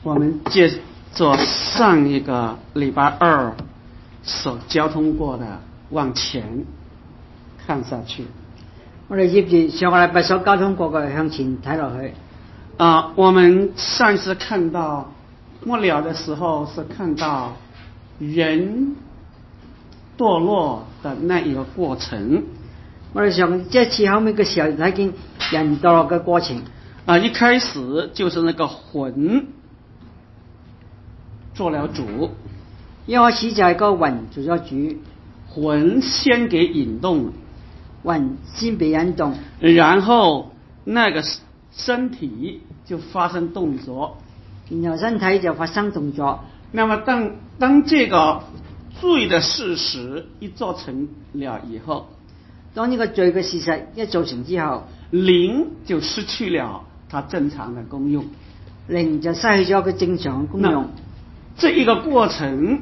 我们接着上一个礼拜二所交通过的往前看下去。 我哋接住上個禮拜所交通過嘅向前睇落去。 我們上一次看到末了的時候是看到人墮落的那一個過程。 我哋上一次後尾嘅時候睇見人墮落嘅過程。 一開始就是那個魂做了主， 一開始就係個魂做咗主， 魂先給引動， 魂先被引動， 然後那個身體就發生動作， 然後身體就發生動作。 那麼當這個罪的事實一做成了以後， 當呢個罪嘅事實一造成之後， 靈就失去了它正常的功用， 靈就失去咗佢正常嘅功用。 這一個過程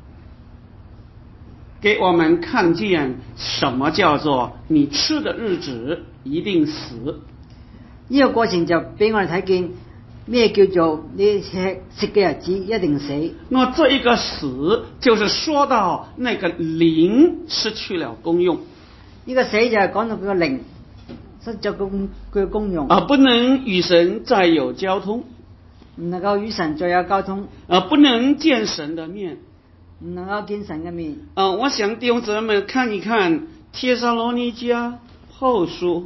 給我們看見什麼叫做你吃的日子一定死。 呢個過程就俾我哋睇見咩叫做你食嘅日子一定死。 那麼這一個死就是說到那個靈失去了功用。 呢個死就係講到佢個靈失咗佢嘅功用， 不能與神再有交通， 唔能夠與神再有交通， 不能見神的面， 唔能夠見神嘅面。 我想弟兄姊妹們看一看帖撒羅尼迦後書，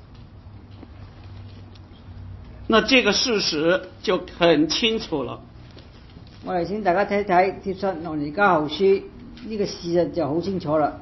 那這個事實就很清楚了。 我哋請大家睇睇帖撒羅尼迦後書，呢個事實就好清楚啦。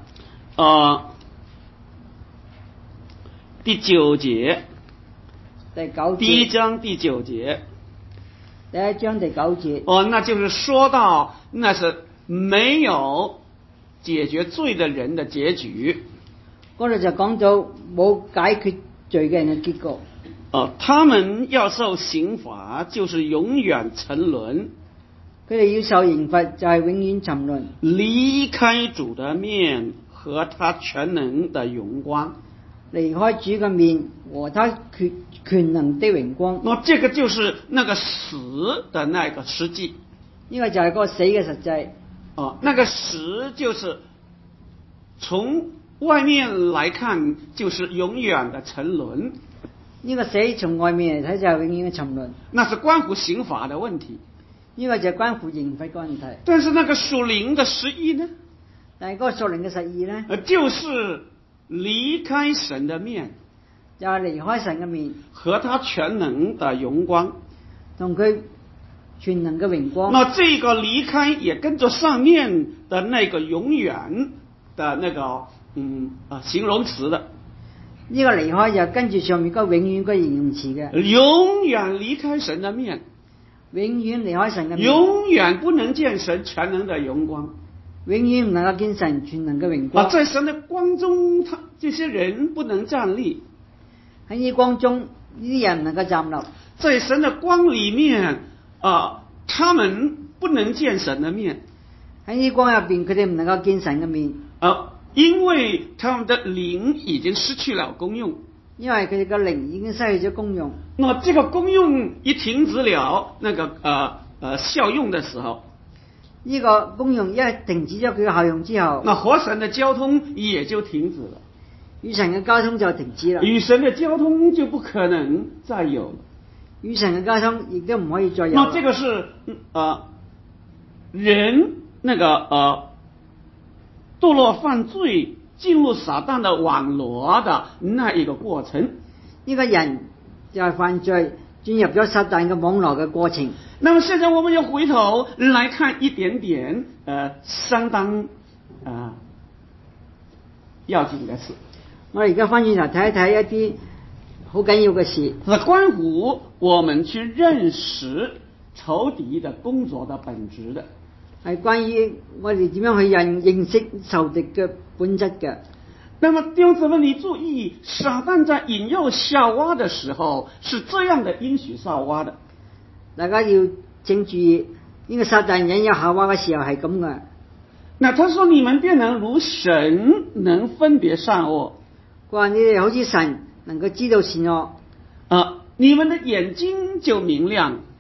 第9節， 第9節， 第1章第9節， 第1章第9節。 那就是說到那是沒有解決罪的人的結局。 嗰度就講到冇解決罪嘅人嘅結局。 他們要受刑罰，就是永遠沉淪。 佢哋要受刑罰，就係永遠沉淪， 離開主的面和他全能的榮光。 離開主嘅面和他權能的榮光。 這個就是那個死的那個實際。 呢個就係嗰個死嘅實際。 那個死就是從外面來看就是永遠的沉淪。 呢個死從外面嚟睇就係永遠嘅沉淪。 那是關乎刑罰的問題。 呢個就係關乎刑罰嘅問題。 但是那個屬靈的實義呢？ 但係嗰個屬靈嘅實義呢？ 就是離開神的面， 就係離開神嘅面， 和他全能的榮光， 同佢全能嘅榮光。 那這個離開也跟着上面的那個永遠的那個形容詞的。 呢個離開就跟住上面嗰個永遠個形容詞嘅。 永遠離開神的面， 永遠離開神嘅面， 永遠不能見神全能的榮光， 永遠唔能夠見神全能嘅榮光。 在神的光中，這些人不能站立。 喺呢光中，呢啲人唔能夠站立。 在神的光裏面，他們不能見神的面。 喺呢光入邊，佢哋唔能夠見神嘅面。 因為他們的靈已經失去了功用。 因為佢哋嘅靈已經失去咗功用。 那麼這個功用一停止了，那個效用的時候， 呢個功用一停止咗佢嘅效用之後， 那和神的交通也就停止了， 與神嘅交通就停止啦。 與神的交通就不可能再有了， 與神嘅交通亦都唔可以再有。 那這個是人那個墮落犯罪進入撒旦的網羅的那一個過程。 呢個人就係犯罪進入咗撒旦嘅網羅嘅過程。 那麼現在我們要回頭來看一點點相當要緊的事。 我哋而家翻轉頭睇一睇一啲好緊要嘅事， 係關乎我們去認識仇敵的工作的本質的， 係關於我哋點樣去認識仇敵嘅本質嘅。 那麼弟兄姊妹，你注意，撒旦在引誘夏娃的時候是這樣的應許夏娃的。 大家要請注意，呢個撒旦引誘夏娃嘅時候係咁嘅。 那他說你們便能如神能分別善惡。 佢話你哋好似神能夠知道善惡。 你們的眼睛就明亮。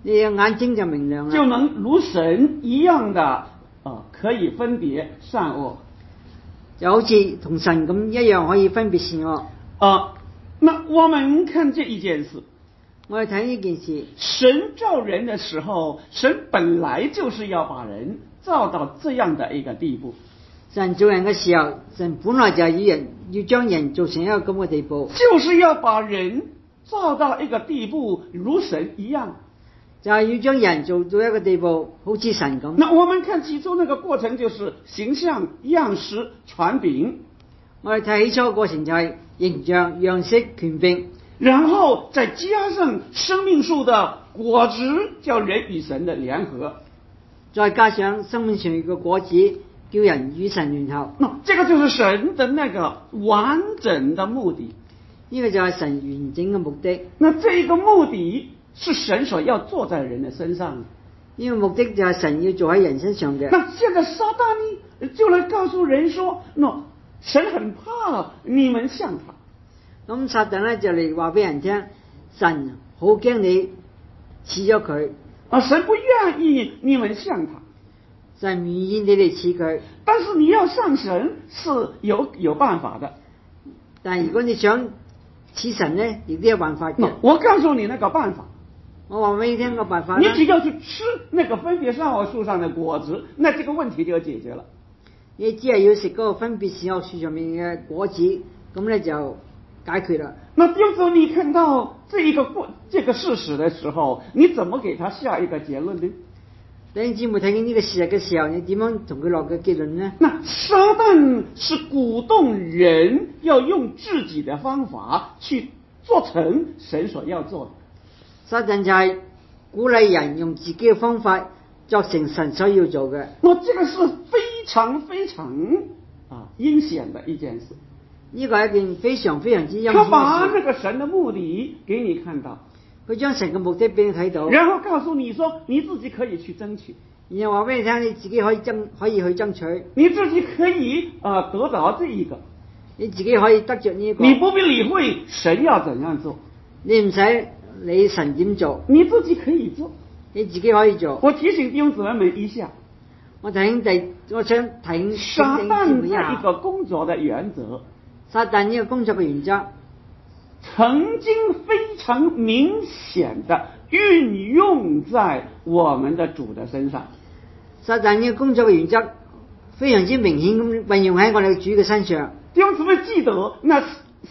你嘅眼睛就明亮就啦， 能如神一样的可以分别善恶。 就好似同神咁一樣可以分別善惡。 那我们看这一件事， 我哋睇呢件事， 神造人的时候，神本来就是要把人造到这样的一个地步， 神做人嘅時候，神本來就係要將人做成一個咁嘅地步， 就是要把人造到一个地步，如神一样。 就係要將人做到一個地步，好似神咁。 那我们看起初那个过程，就是形象、样式、权柄， 我哋睇起初嘅過程就係形象、樣式、權柄， 然後再加上生命樹的果子，叫人與神的聯合。 再加上生命上嘅果子，叫人與神聯合。 那這個就是神的那個完整的目的。 呢個就係神完整嘅目的。 那這個目的是神所要做在人的身上的。 呢個目的就係神要做喺人身上嘅。 那現在撒旦呢，就來告訴人說，那神很怕你們像他。 咁撒旦咧就嚟話俾人聽，神好驚你似咗佢。 神不願意你們像他。 神唔願意你哋似佢。 但是你要像神是有辦法的。 但係如果你想似神咧，亦都有辦法嘅。 我告訴你那個辦法。 我話俾你聽個辦法。 你只要去吃那個分別善惡樹上的果子，那這個問題就解決了。 你只係要食嗰個分別善惡樹上面嘅果子，咁咧就解決啦。 那有時候你看到這個事實的時候，你怎麼給他下一個結論呢？ 弟兄姊妹睇見呢個事實嘅時候，你點樣同佢落嘅結論呢？ 那撒旦是鼓動人要用自己的方法去做成神所要做的。 撒旦就係鼓勵人用自己嘅方法作成神所要做嘅。 那這個是非常非常陰險的一件事。 呢個係一件非常非常之陰險嘅事。 他把那個神的目的給你看到， 佢將神嘅目的俾你睇到， 然後告訴你說你自己可以去爭取， 然後話俾你聽你自己可以去爭取， 你自己可以得到這一個， 你自己可以得着呢一個， 你不必理會神要怎樣做， 你唔使理神點做， 你自己可以做， 你自己可以做。 我提醒弟兄姊妹們一下， 我想提撒旦這一個工作的原則， 撒旦呢個工作嘅原則， 曾經非常明顯的運用在我們的主的身上。 撒旦呢個工作嘅原則非常之明顯咁運用喺我哋主嘅身上。 弟兄姊妹記得那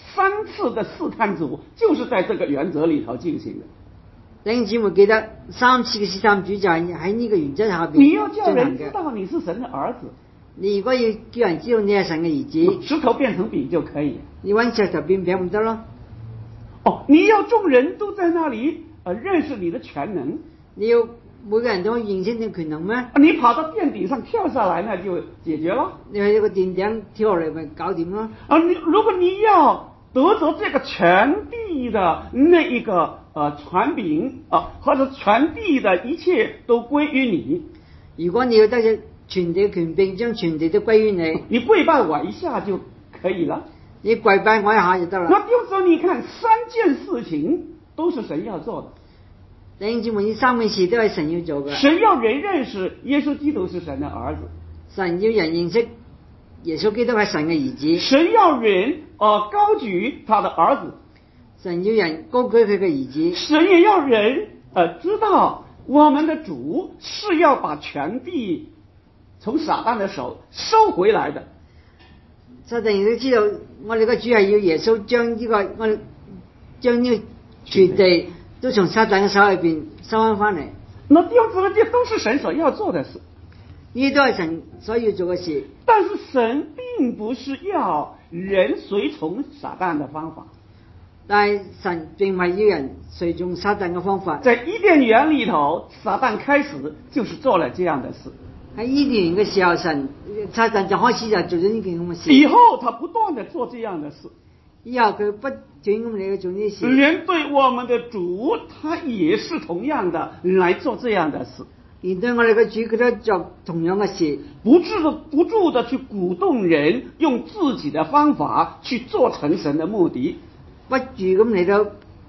3次的試探主就是在這個原則裏頭進行的。 弟兄姊妹記得3次嘅試探主就係喺呢個原則下邊你要叫人知道你是神的兒子， 你如果要叫人知道你係神嘅兒子， 石頭變成餅就可以。 你揾石頭變餅唔得咯。 你要眾人都在那裏認識你的全能， 你要每個人都可以認識你權能咩？ 你跑到殿頂上跳下來，那就解決了。 你喺一個殿頂跳落嚟咪搞掂咯。 如果你要得着這個全地的那一個權柄或者全地的一切都歸於你， 如果你要得着全地嘅權柄，將全地都歸於你， 你跪拜我一下就可以了。 你跪拜我一下就得啦。 那就是你看3件事情都是神要做的。 弟兄姊妹，呢3件事都係神要做嘅。 神要人認識耶穌基督是神的兒子， 神要人認識耶穌基督係神嘅兒子。 神要人高舉他的兒子， 神要人高舉佢嘅兒子。 神也要人知道我們的主是要把全地從撒旦的手收回來的。 撒旦亦都知道我哋嘅主係要耶穌將呢個全地都從撒旦嘅手裏邊收翻嚟。 那弟兄姊妹，這都是神所要做的事， 呢啲都係神所要做嘅事。 但是神並不是要人隨從撒旦的方法， 但係神並唔係要人隨從撒旦嘅方法。 在伊甸園裏頭，撒旦開始就是做了這樣的事。 喺伊甸園嘅時候，撒旦就開始就做咗呢件咁嘅事。 以後他不斷地做這樣的事， 以後佢不斷咁嚟去做呢啲事。 連對我們的主，他也是同樣的來做這樣的事。 連對我哋嘅主，佢都做同樣嘅事， 不住地去鼓動人用自己的方法去做成神的目的， 不住咁嚟到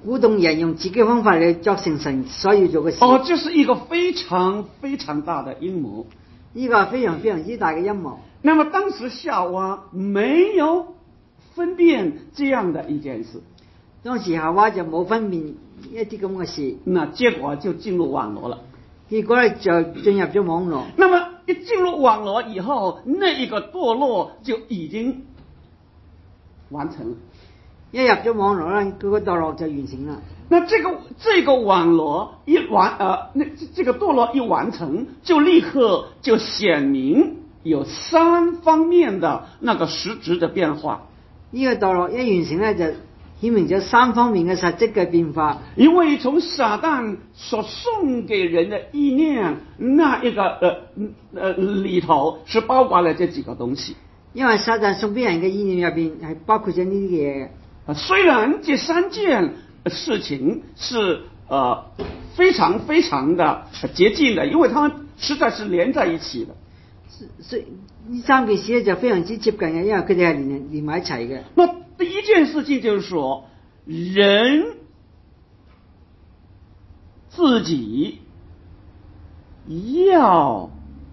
鼓動人用自己方法嚟作成神所要做嘅事。 这是一个非常非常大的阴谋。 呢個係非常非常之大嘅陰謀。 那么当时夏娃没有分辨这样的一件事， 當時夏娃就冇分辨一啲咁嘅事， 那结果就进入網羅了。 結果咧就進入咗網絡。 那麼一進入網羅以後，那一個墮落就已經完成了。 一入咗網絡咧，佢個墮落就完成啦。 那這個網羅這個墮落一完成，就立刻就顯明有三方面的那個實質的變化。 呢個墮落一完成咧，就顯明咗三方面嘅實質嘅變化。 因為從撒旦所送給人的意念，那一個裏頭是包括了這幾個東西。 因為撒旦送俾人嘅意念入邊係包括咗呢啲嘢嘅。 雖然這三件事情是非常非常的接近的，因為它們實在是連在一起的。 所以呢三件事咧就非常之接近嘅，因為佢哋係連埋一齊嘅。 那第一件事情就是說，人自己要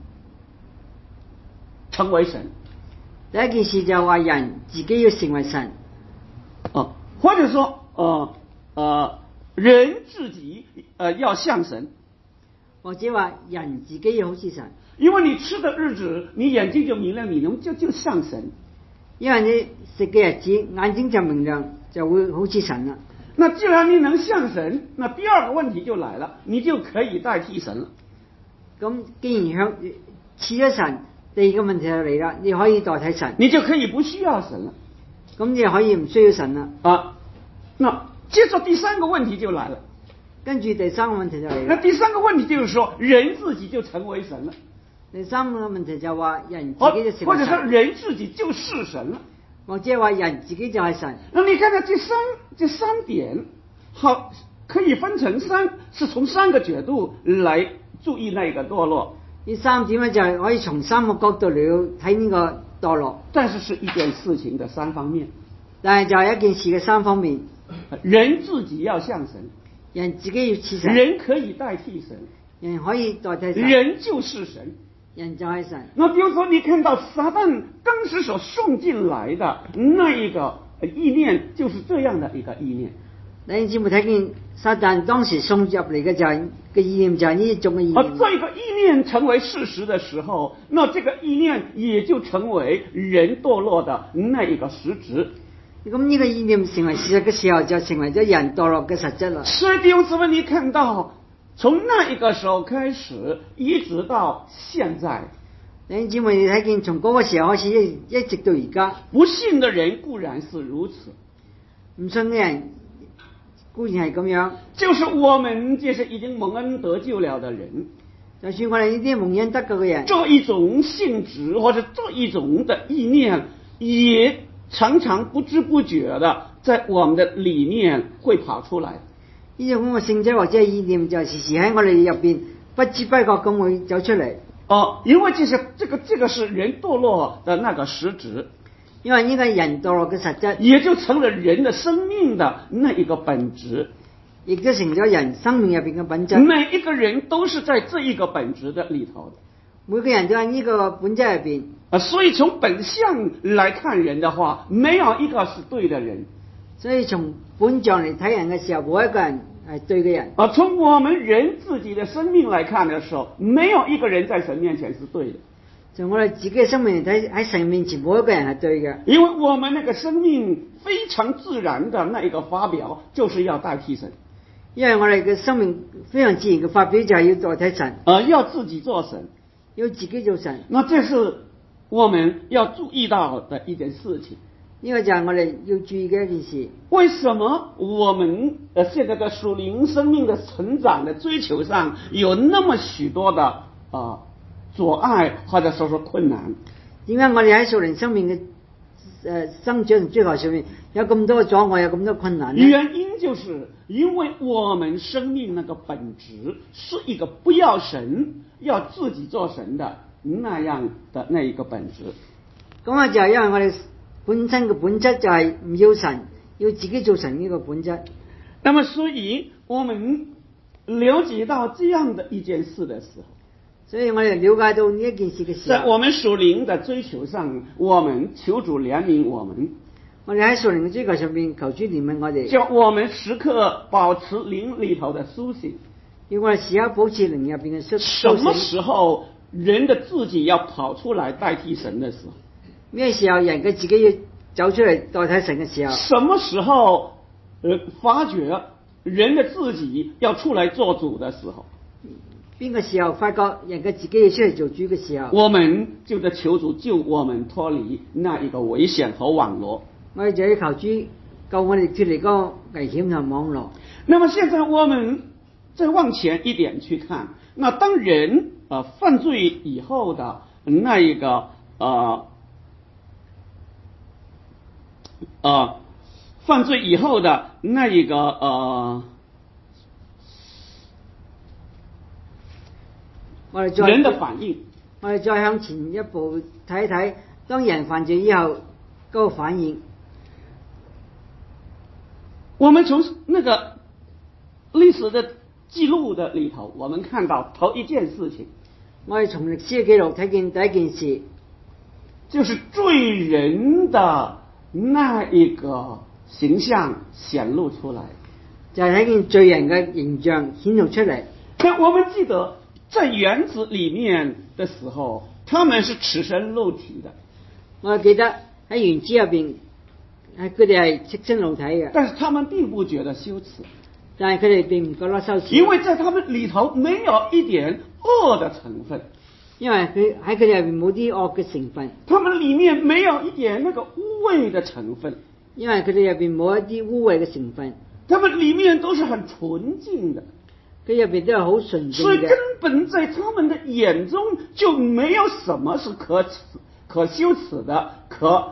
成為神。 第一件事就係話人自己要成為神。 或者說人自己要像神， 或者話人自己要好似神。 因為你吃的日子，你眼睛就明亮，你就像神。 因為你食嘅日子，眼睛就明亮，就會好似神啦。 那既然你能像神，那第二個問題就來了，你就可以代替神了。 咁既然似咗神，第二個問題就嚟啦，你可以代替神， 你就可以不需要神了。 咁你可以唔需要神啦。 那接着第三個問題就來了， 跟住第三個問題就嚟那啦。 第三個問題就是說，人自己就成為神了。 第三個問題就話人自己就成或者說為神， 人自己就是神了。 或者話人自己就係神。 那你看看這三點，好，可以分成是從三個角度來注意那個墮落。 呢三點咧就係可以從三個角度嚟睇呢個墮落， 但是是一件事情的三方面。 但係就係一件事嘅三方面。 人自己要像神， 人自己要似神， 人可以代替神， 人可以代替神， 人就是神。 人就係神。 那比如說你看到撒旦當時所送進來的那一個意念，就是這樣的一個意念。 你知冇睇見撒旦當時送入嚟嘅就係嘅意念，就係呢一種嘅意念。 而這個意念成為事實的時候，那這個意念也就成為人墮落的那一個實質。 咁呢個意念成為事實嘅時候，就成為咗人墮落嘅實質啦。 所以弟兄姊妹，你看到從那一個時候開始，一直到現在， 弟兄姊妹，你睇見從嗰個時候開始一直到而家， 不信的人固然是如此， 唔信嘅人固然係咁樣。 就是我們這些已經蒙恩得救了的人， 就算我哋呢啲蒙恩得救嘅人， 這一種性質或者這一種的意念，也常常不知不覺的在我們的裏面會跑出來。 呢種咁嘅性質或者意念，就時時喺我哋入邊不知不覺咁會走出嚟。 因為這個是人墮落的那個實質， 因為呢個人墮落嘅實質， 也就成了人的生命的那一個本質， 亦都成咗人生命入邊嘅本質。 每一個人都是在這一個本質的裏頭的， 每個人都喺呢個本質入邊。 所以從本相來看人的話，沒有一個是對的人。 所以從本相嚟睇人嘅時候，冇一個人係對嘅人。 從我們人自己的生命來看的時候，沒有一個人在神面前是對的。 從我哋自己嘅生命嚟睇，喺神面前冇一個人係對嘅。 因為我們那個生命非常自然的那一個發表，就是要代替神。 因為我哋嘅生命非常自然嘅發表就係要代替神， 要自己做神， 要自己做神。 那這是我們要注意到的一件事情。 呢個就係我哋要注意嘅一件事。 為什麼我們現在的屬靈生命的成長的追求上有那麼許多的阻礙或者說困難？ 點解我哋喺屬靈生命嘅生長同追求上面有咁多嘅阻礙，有咁多困難呢？ 原因就是因為我們生命那個本質是一個不要神，要自己做神的那樣的那一個本質。 咁啊，就係因為我哋本身嘅本質就係唔要神，要自己做神呢個本質。 那么，所以我们了解到这样的一件事的时候， 所以我哋了解到呢一件事嘅時候， 在我們屬靈的追求上，我們求主憐憫我們， 我哋喺屬靈嘅追求上面求主憐憫我哋， 叫我們時刻保持靈裏頭的甦醒。 要我哋時刻保持靈入邊嘅甦什麼醒。 時候人的自己要跑出來代替神的時候？ 咩時候人嘅自己要走出嚟代替神嘅時候？ 什麼時候發覺人的自己要出來做主的時候？ 邊個時候發覺人嘅自己要出嚟做主嘅時候？ 我們就得求主救我們脫離那一個危險和網羅。 我哋就要求主救我哋脫離嗰個危險同網絡。 那麼現在我們再往前一點去看，那當人犯罪以後的那一個犯罪以後的那一個人的反應， 我哋再向前一步睇一睇，當人犯罪以後嗰個反應。 我們從那個歷史的記錄的裏頭，我們看到頭一件事情， 我哋從歷史嘅記錄睇見第一件事， 就是罪人的那一個形象顯露出來， 就係睇見罪人嘅形象顯露出嚟。 那我們記得在園子裏面的時候，他們是赤身露體的。 我記得喺園子入邊，佢哋係赤身露體嘅， 但是他們並不覺得羞恥， 但係佢哋並唔覺得羞恥， 因為在他們裏頭沒有一點惡的成分， 因為佢喺佢哋入邊冇啲惡嘅成分， 他們裏面沒有一點那個污穢的成分， 因為佢哋入邊冇一啲污穢嘅成分， 他們裏面都是很純淨的， 佢入邊都係好純正所以嘅， 根本在他們的眼中就沒有什麼是可羞恥的，可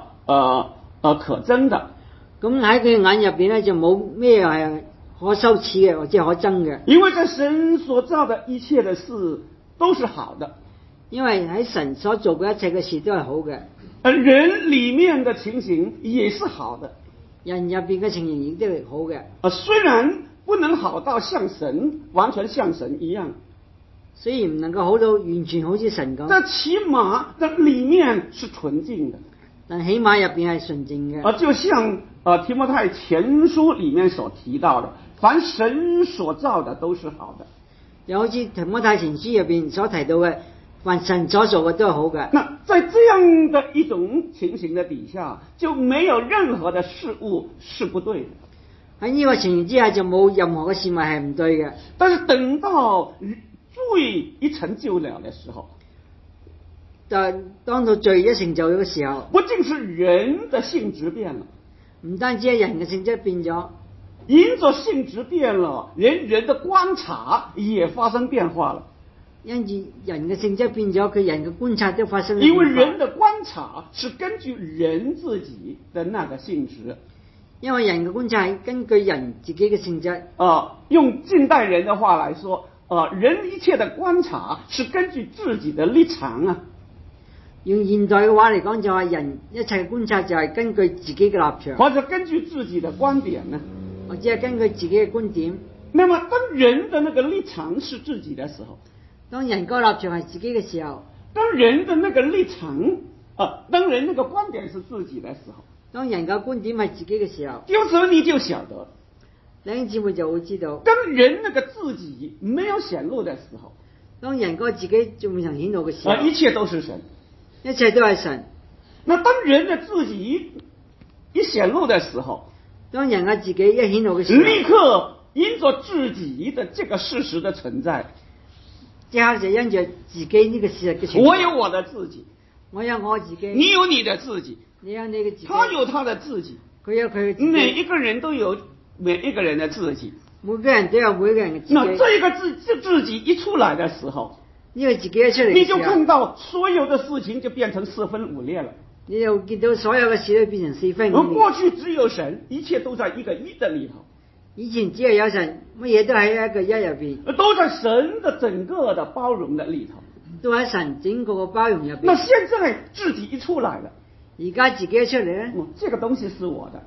憎的。 咁喺佢眼入邊咧就冇咩係可羞恥嘅或者可憎嘅， 因為在神所造的一切的事都是好的， 因為喺神所做嘅一切嘅事都係好嘅， 人裏面的情形也是好的， 人入邊嘅情形亦都係好嘅。 雖然不能好到像神完全像神一樣， 雖然唔能夠好到完全好似神咁， 但起碼的裏面是純淨的， 但起碼入邊係純正嘅。 就像提摩太前書裏面所提到的，凡神所造的都是好的。 又好似提摩太前書入邊所提到嘅，凡神所做嘅都係好嘅。 那在這樣的一種情形的底下，就沒有任何的事物是不對的。 喺呢個情形之下，就冇任何嘅事物係唔對嘅。 但是等到罪一成就了的時候， 但當到罪一成就嘅時候， 不僅是人的性質變了， 唔單止係人嘅性質變咗， 因着性質變了，人的觀察也發生變化了。 因住人嘅性質變咗，佢人嘅觀察都發生咗變化。 因為人的觀察是根據人自己的那個性質， 因為人嘅觀察係根據人自己嘅性質。 用近代人的話來說，人一切的觀察是根據自己的立場啊。 用現代嘅話嚟講，就係人一切嘅觀察就係根據自己嘅立場， 或者根據自己的觀點呢， 或者係根據自己嘅觀點。 那麼當人的那個立場是自己的時候， 當人個立場係自己嘅時候， 當人的那個立場當人那個觀點是自己的時候， 當人嘅觀點係自己嘅時候， 有時候你就曉得， 弟兄姊妹就會知道， 當人那個自己沒有顯露的時候， 當人個自己仲未曾顯露嘅時候， 一切都是神， 一切都係神。 那當人的自己一顯露的時候， 當人嘅自己一顯露嘅時候， 立刻因着自己的這個事實的存在， 即刻就因着自己呢個事實嘅存在。 我有我的自己， 我有我自己， 你有你的自己， 你有你嘅自己， 他有他的自己， 佢有佢嘅自己， 每一個人都有每一個人的自己。 每個人都有每個人嘅自己。 那這個自己一出來的時候， 呢個自己一出嚟， 你就看到所有的事情就變成四分五裂了。 你就見到所有嘅事都變成四分五裂。 過去只有神，一切都在一個一的裏頭。 以前只係有神，乜嘢都喺一個一入邊， 都在神的整個的包容的裏頭， 都喺神整個嘅包容入邊。 那現在自己一出來了， 而家自己一出嚟咧， 這個東西是我的，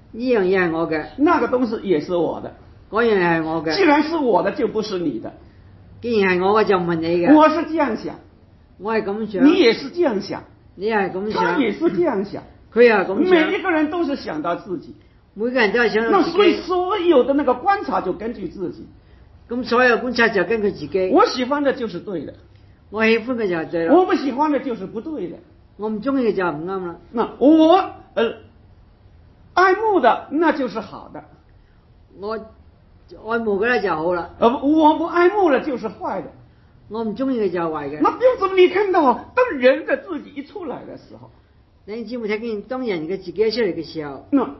呢樣嘢係我嘅， 那个东西也是我的。 嗰樣嘢係我嘅。 既然是我的，就不是你的。 既然係我嘅就唔係你嘅。 我是这样想， 我係咁想。 你也是這樣想， 你係咁想。 他也是這樣想， 佢又係咁想。 每一個人都是想到自己。 每個人都係想到那自己。 所以所有的那個觀察就根據自己。 咁所有觀察就根據自己。 我喜歡的就是對的， 我喜歡嘅就係對啦。 我不喜歡的就是不對的。 我唔中意嘅就係唔啱啦。 那我愛慕的那就是好的， 我愛慕嘅咧就好啦。 我不愛慕的就是壞的。 我唔中意嘅就係壞嘅。 那弟兄姊妹，你看到當人的自己一出來的時候， 弟兄姊妹睇見當人嘅自己出嚟嘅時候， 那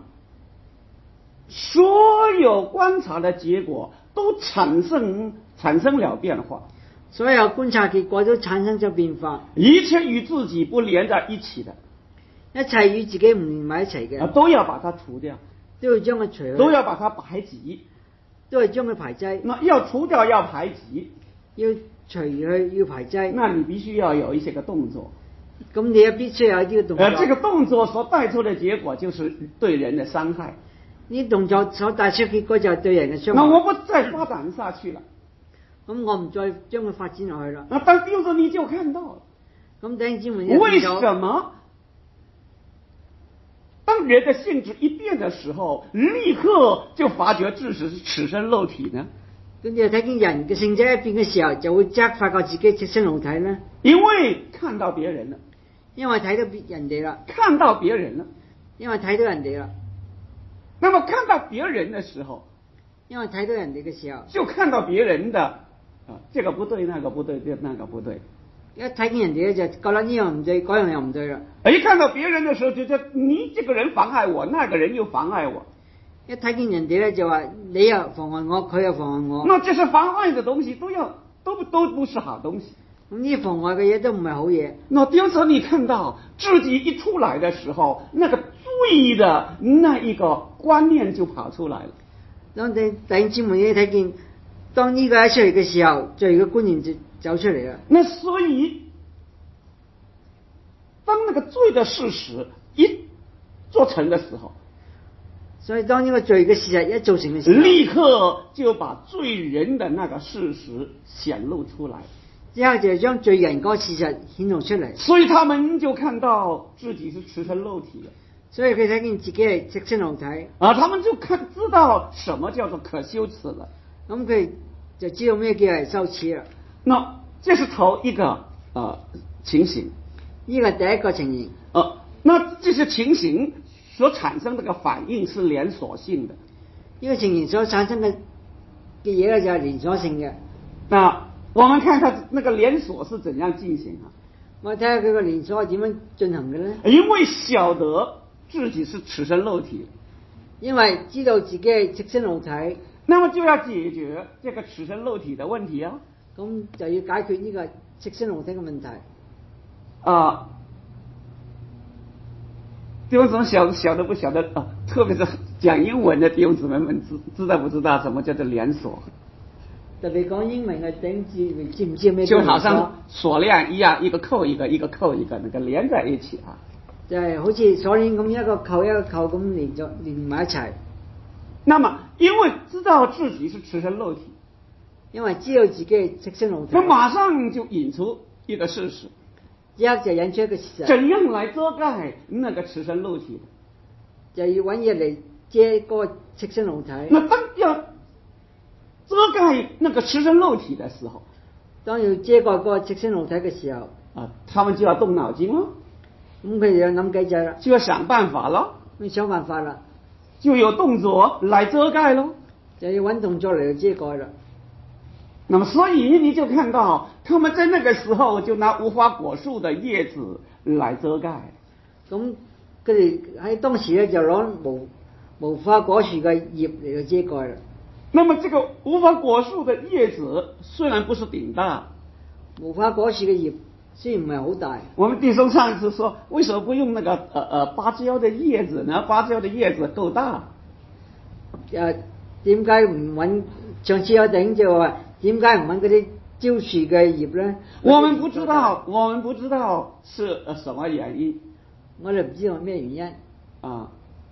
所有觀察的結果都產生了變化。 所有觀察結果都產生咗變化， 一切與自己不連在一起的， 一切與自己唔連埋一齊嘅， 都要把它除掉， 都要將佢除去， 都要把它排擠， 都係將佢排擠。 那要除掉，要排擠， 要除去，要排擠。 那你必須要有一些個動作。 咁你也必須有呢個動作。 這個動作所帶出的結果就是對人的傷害。 呢動作所帶出結果就係對人嘅傷害。 那我不再發展下去了。 咁我唔再將佢發展落去啦。 那但弟兄你就看到了， 咁弟兄姊妹， 為什麼當人的性質一變的時候，立刻就發覺自己是赤身肉體呢？ 咁你又睇見人嘅性質一變嘅時候，就會即刻發覺自己赤身露體呢？ 因為看到別人了， 因為睇到人哋啦， 看到別人了， 因為睇到人哋啦。 那麼看到別人的時候， 因為睇到人哋嘅時候， 就看到別人的這個不對，那個不對，那個不對。 一睇見人哋咧，就覺得呢樣唔對，嗰樣又唔對啦。 一看到別人的時候，就覺得你這個人妨礙我，那個人又妨礙我。 一睇見人哋咧，就話你又妨礙我，佢又妨礙我。 那這些妨礙的東西都不是好東西。 咁呢啲妨礙嘅嘢都唔係好嘢。 那第二次你看到自己一出來的時候，那個罪的那一個觀念就跑出來了。 當弟兄姊妹睇見，當呢個一出嚟嘅時候，罪嘅觀念就走出嚟啦。 那所以，當那個罪的事實一做成的時候， 所以當呢個罪嘅事實一造成嘅時候， 立刻就把罪人的那個事實顯露出來， 之後就將罪人嗰個事實顯露出嚟。 所以他們就看到自己是赤身肉體的， 所以佢睇見自己係赤身露體， 他們就知道什麼叫做可羞恥了。 咁佢就知道咩叫係羞恥啦。 那這是頭一個情形， 呢個係第一個情形。 那這些情形所產生的個反應是連鎖性的。 呢個情形所產生嘅嘢咧就係連鎖性嘅。 那我們看它那個連鎖是怎樣進行啊？ 我睇下佢個連鎖係點樣進行嘅咧？ 因為曉得自己是赤身肉體， 因為知道自己係赤身露體， 那麼就要解決這個赤身肉體的問題啊。 咁就要解決呢個赤身露體嘅問題。 弟兄姊妹曉得不曉得啊？特別是講英文的弟兄姊妹們知道不知道什麼叫做連鎖？ 特別講英文嘅弟兄姊妹知唔知咩？ 就好像鎖鏈一樣，一個扣一個，一個扣一個，那個連在一起啊。 就係好似鎖鏈咁，一個扣一個扣咁連埋一齊。 那麼因為知道自己是赤身肉體， 因為知道自己係赤身露體， 那馬上就引出一個事實， 即刻就引出一個事實。 怎樣來遮蓋那個赤身肉體？ 就要揾嘢嚟遮嗰個赤身露體。 那當要遮蓋那個赤身肉體的時候， 當要遮蓋嗰個赤身露體嘅時候， 他們就要動腦筋咯。 咁佢哋要諗計仔啦， 就要想辦法咯。 咁想辦法啦， 就有動作來遮蓋咯， 就要揾動作嚟遮蓋啦。 那麼所以你就看到他們在那個時候就拿無花果樹的葉子來遮蓋。 咁佢哋喺當時咧就攞無花果樹嘅葉嚟去遮蓋啦。 那麼這個無花果樹的葉子雖然不是頂大， 無花果樹嘅葉雖然唔係好大， 我們弟兄上次說，為什麼不用那個芭蕉的葉子呢？芭蕉的葉子夠大。 點解唔揾？上次有頂就話點解唔揾嗰啲蕉樹嘅葉咧？ 我們不知道是什麼原因。 我哋唔知道咩原因。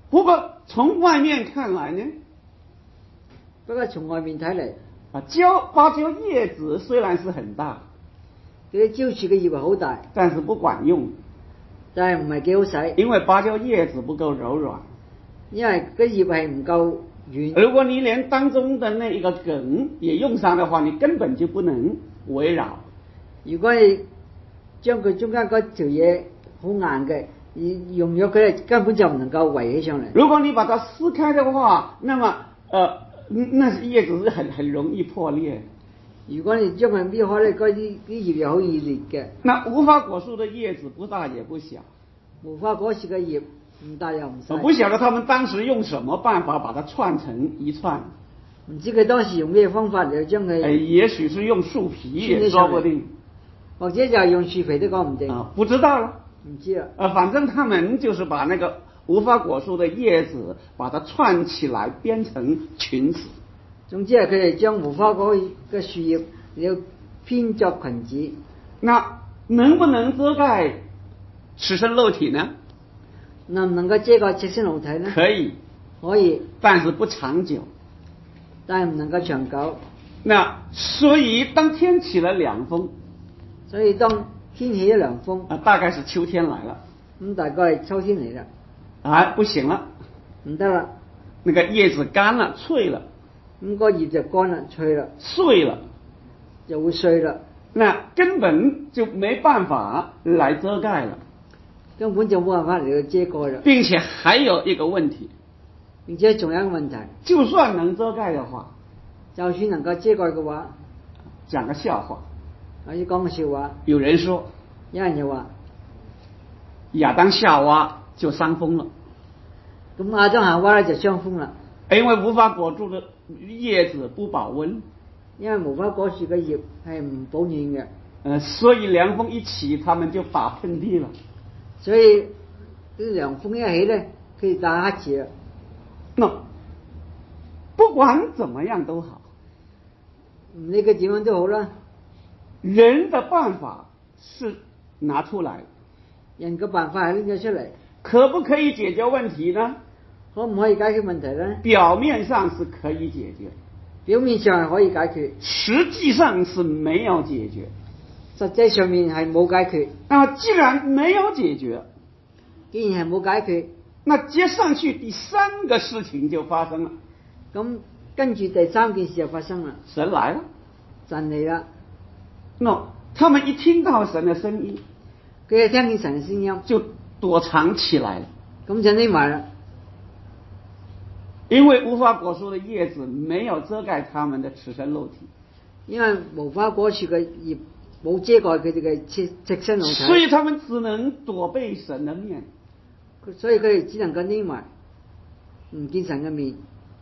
不過從外面看來呢， 不過從外面睇嚟， 芭蕉葉子雖然是很大， 嗰啲蕉樹嘅葉係好大， 但是不管用， 但係唔係幾好使， 因為芭蕉葉子不夠柔軟， 因為嗰葉係唔夠軟。 如果你連當中的那一個梗也用上的話，你根本就不能圍繞。 如果你將佢中間嗰條嘢好硬嘅，用咗佢根本就唔能夠圍起上嚟。 如果你把它撕開的話，那麼那葉子是很容易破裂。 如果你將佢搣開咧，嗰啲葉又好容易裂嘅。 那無花果樹的葉子不大也不小， 無花果樹嘅葉唔大又唔細。 我不曉得他們當時用什麼辦法把它串成一串。 唔知佢當時用咩方法嚟將佢。 也許是用樹皮也說不定， 或者就係用樹皮都講唔定。 不知道了。 唔知啦。 反正他們就是把那個無花果樹的葉子把它串起來編成裙子。 總之係佢哋將無花果嘅樹葉要編作裙子。 那能不能遮蓋赤身露體呢？ 能唔能夠遮蓋赤身露體呢？ 可以， 可以， 但是不長久。 但係唔能夠長久。 那所以當天起了涼風， 所以當天起咗涼風， 大概是秋天來了。 咁大概係秋天嚟啦。 不行了， 唔得啦。 那個葉子乾了，脆了。 咁個葉就乾啦，脆啦， 碎了， 就會碎啦。 那根本就沒辦法來遮蓋了， 根本就冇辦法嚟到遮蓋啦。 並且還有一個問題， 並且仲有一個問題， 就算能遮蓋的話， 就算能夠遮蓋嘅話， 講個笑話， 我要講個笑話。 有人說， 有人就話亞當夏娃就傷風了。 咁亞當夏娃咧就傷風啦， 因為無花果樹的葉子不保溫， 因為無花果樹嘅葉係唔保暖嘅， 所以涼風一起，他們就打噴嚏了。 所以啲涼風一起咧，佢哋打乞嗤啦。 那不管怎麼樣都好， 唔理佢點樣都好啦。 人的辦法是拿出來， 人嘅辦法係拎咗出嚟， 可不可以解決問題呢？ 可唔可以解決問題呢？ 表面上是可以解決， 表面上係可以解決， 實際上是沒有解決。 實際上面係冇解決。 那麼既然沒有解決， 既然係冇解決， 那接上去第三個事情就發生了。 咁跟住第三件事就發生啦。 神來了， 神嚟啦。 他們一聽到神的聲音， 佢哋聽見神嘅聲音， 就躲藏起來了。 咁就匿埋啦。 因為無花果樹的葉子沒有遮蓋他們的赤身露體， 因為無花果樹嘅葉冇遮蓋佢哋嘅赤身露體， 所以他們只能躲避神的面。 所以佢哋只能夠匿埋，唔見神嘅面。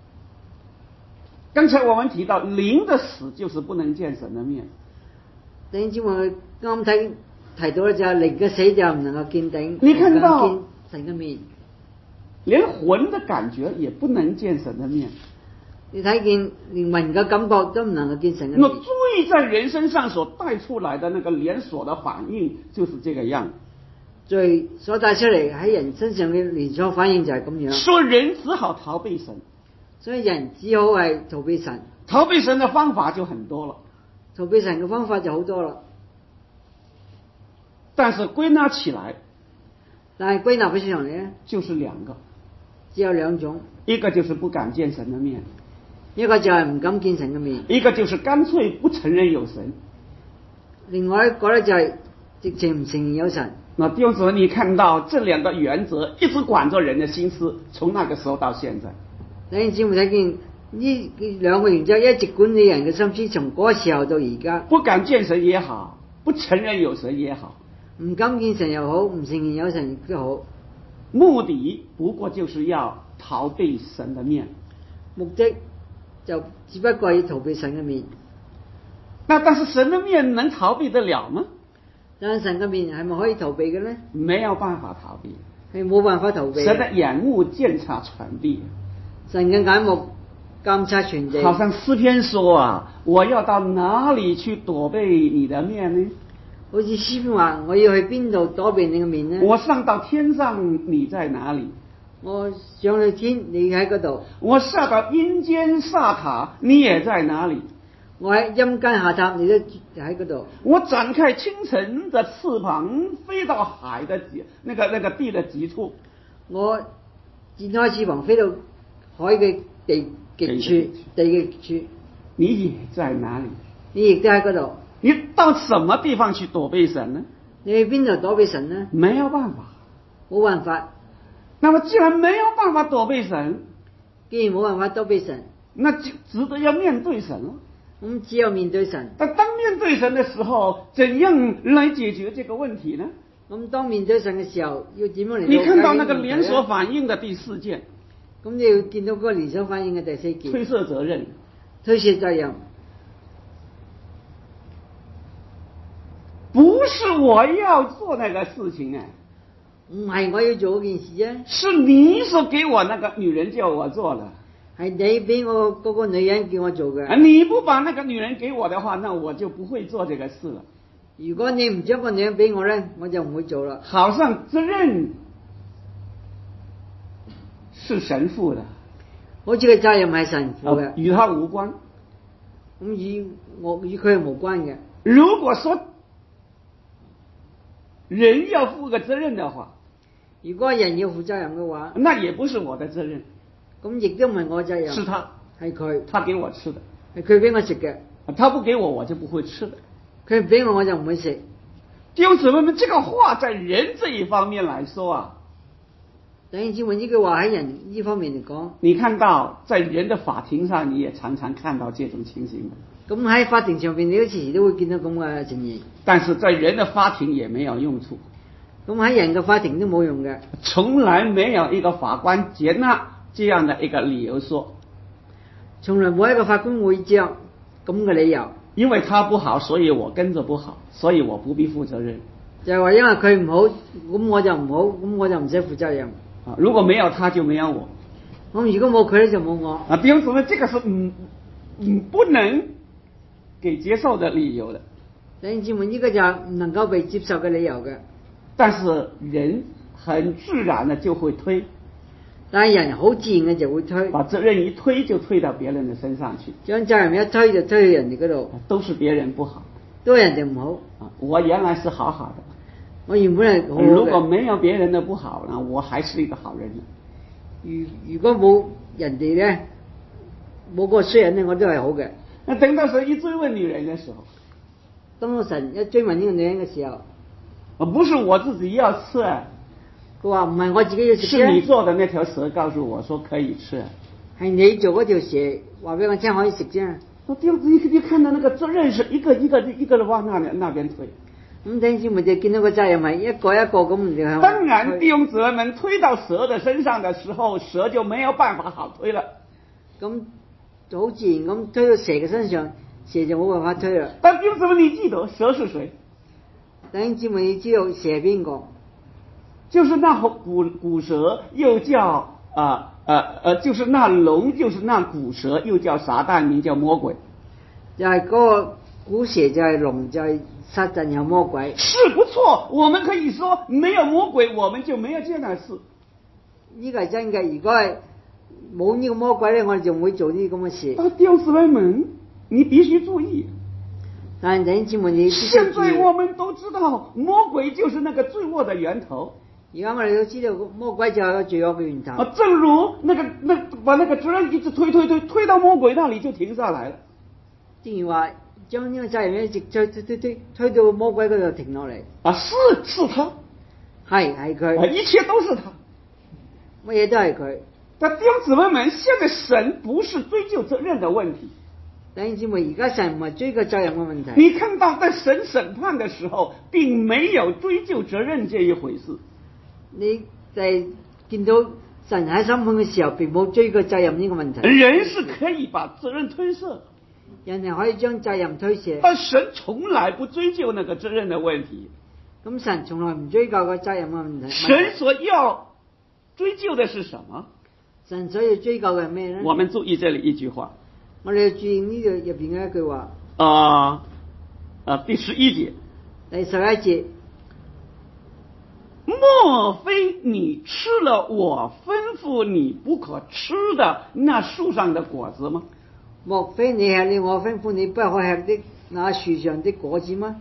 剛才我們提到靈的死就是不能見神的面。 弟兄姊妹啱提到咧，就係靈嘅死就唔能夠見頂， 你看到見神嘅面， 連魂的感覺也不能見神的面。 你睇見連魂嘅感覺都唔能夠見神嘅面。 那罪在人身上所帶出來的那個連鎖的反應就是這個樣。 罪所帶出嚟喺人身上嘅連鎖反應就係咁樣。 所以人只好逃避神， 所以人只好係逃避神。 逃避神的方法就很多了。 逃避神嘅方法就好多啦。 但是歸納起來， 但係歸納起上嚟咧， 就是兩個， 只有兩種， 一個就是不敢見神的面， 一個就係唔敢見神嘅面， 一個就是乾脆不承認有神。 另外一個咧就係直情唔承認有神。 那弟兄姊妹，你看到這兩個原則一直管着人的心思，從那個時候到現在。 弟兄姊妹睇見呢兩個原則一直管理人嘅心思，從嗰時候到而家。 不敢見神也好，不承認有神也好， 唔敢見神又好，唔承認有神亦都好， 目的不過就是要逃避神的面。 目的就只不過要逃避神嘅面。 但是神的面能逃避得了嗎？ 但係神嘅面係咪可以逃避嘅呢？ 沒有辦法逃避， 係冇辦法逃避。 神的眼目監察全地， 神嘅眼目監察全地。 好像詩篇說啊，我要到哪裏去躲避你的面呢？ 好似詩篇話，我要去邊度躲避你嘅面呢？ 我上到天上，你在哪裏？ 我上去天，你喺嗰度； 我下到阴间下塔，你也在哪里？ 我喺陰間下榻，你都喺嗰度。 我展開清晨的翅膀，飛到海的那個地的極處。 我展開翅膀飛到海嘅地極處，地嘅極處。 你也在哪裏？ 你亦都喺嗰度。 你到什麼地方去躲避神呢？ 你去邊度躲避神呢？ 沒有辦法， 冇辦法。 那麼既然沒有辦法躲避神， 既然冇辦法躲避神， 那就只得要面對神了。 咁只有面對神。 但當面對神的時候，怎樣來解決這個問題呢？ 咁當面對神嘅時候，要點樣嚟？ 你看到那個連鎖反應的第4件， 咁你要見到嗰個連鎖反應嘅第4件， 推卸責任。 推卸責任， 不是我要做那個事情啊， 唔係我要做嗰件事啊， 是你所給我那個女人叫我做的。 係你俾我嗰個女人叫我做嘅。 你不把那個女人給我的話，那我就不會做這個事了。 如果你唔將個女人俾我咧，我就唔會做啦。 好像責任是神負的， 好似個責任係神負嘅， 與他無關。 咁與佢係無關嘅。 如果說人要負個責任的話， 如果人要負責任嘅話， 那也不是我的責任。 咁亦都唔係我責任， 是他， 係佢， 他給我吃的， 係佢俾我食嘅， 他不給我，我就不會吃的。 佢唔俾我，我就唔會食。 弟兄姊妹們，這個話在人這一方面來說啊， 弟兄姊妹，呢句話喺人呢方面嚟講， 你看到在人的法庭上，你也常常看到這種情形的。 咁喺法庭上邊，你都時時都會見到咁嘅情形。 但是在人的法庭也沒有用處。 咁喺人嘅法庭都冇用嘅， 從來沒有一個法官接納這樣的一個理由說， 從來冇一個法官會這樣咁嘅理由。 因為他不好，所以我跟着不好，所以我不必負責任。 就係話因為佢唔好，咁我就唔好，咁我就唔使負責任。 如果沒有他就沒有我。 咁如果冇佢咧就冇我。 弟兄姊妹，這個是不能給接受的理由的。 弟兄姊妹，呢個就係唔能夠被接受嘅理由嘅。 但是人很自然的就會推， 但係人好自然嘅就會推， 把責任一推就推到別人的身上去， 將責任一推就推去人哋嗰度， 都是別人不好， 都係人哋唔好。 我原來是好好的， 我原本係好好嘅。 如果沒有別人的不好呢，我還是一個好人。 如果冇人哋咧，冇個衰人咧，我都係好嘅。 那等到神一追問女人的時候， 當神一追問呢個女人嘅時候， 不是我自己要吃， 佢話唔係我自己要食， 是你做的那條蛇告訴我說可以吃， 係你做嗰條蛇話俾我聽可以食啫。 弟兄姊妹，你看到那個責任是一個的往那邊推。 咁弟兄姊妹就見到個責任係一個一個咁嚟向。 當然，弟兄姊妹們推到蛇的身上的時候，蛇就沒有辦法好推了。 咁就好自然咁推到蛇嘅身上，蛇就冇辦法推啦。 但弟兄姊妹，你記得蛇是誰？ 弟兄姊妹，你知道蛇係邊個？ 就是那古蛇，又叫就是那龍，就是那古蛇，又叫撒旦，名叫魔鬼。 就係嗰個古蛇，就係龍，就係撒旦，有魔鬼。 是不錯，我們可以說沒有魔鬼，我們就沒有這樣的事。 呢個係真嘅，如果係冇呢個魔鬼咧，我哋就唔會做呢啲咁嘅事。 但弟兄姊妹們，你必須注意。 但弟兄姊妹，你現在我們都知道，魔鬼就是那個罪惡的源頭。 而家我哋都知道，魔鬼就係個罪惡嘅源頭。 正如把那個責任一直推到魔鬼那裡就停下來了。 正如話將呢個責任一直推到魔鬼嗰度停落嚟。 是他， 係佢， 一切都是他， 乜嘢都係佢。 但弟兄姊妹們，現在神不是追究責任的問題。 弟兄姊妹，而家神唔係追究責任嘅問題。 你看到在神審判的時候，並沒有追究責任這一回事。 你哋見到神喺審判嘅時候，並冇追究責任呢個問題。 人是可以把責任推卸， 人係可以將責任推卸， 但神從來不追究那個責任的問題。 咁神從來唔追究個責任嘅問題。 神所要追究的是什麼？ 神所要追究嘅係咩呢？ 我們注意這裡一句話。 我哋要注意呢度入邊嘅一句話。 第11節。 第11節。 牧莫非你吃了我吩咐你不可吃的那树上的果子嗎？ 莫非你吃了我吩咐你不可吃的那樹上的果子嗎？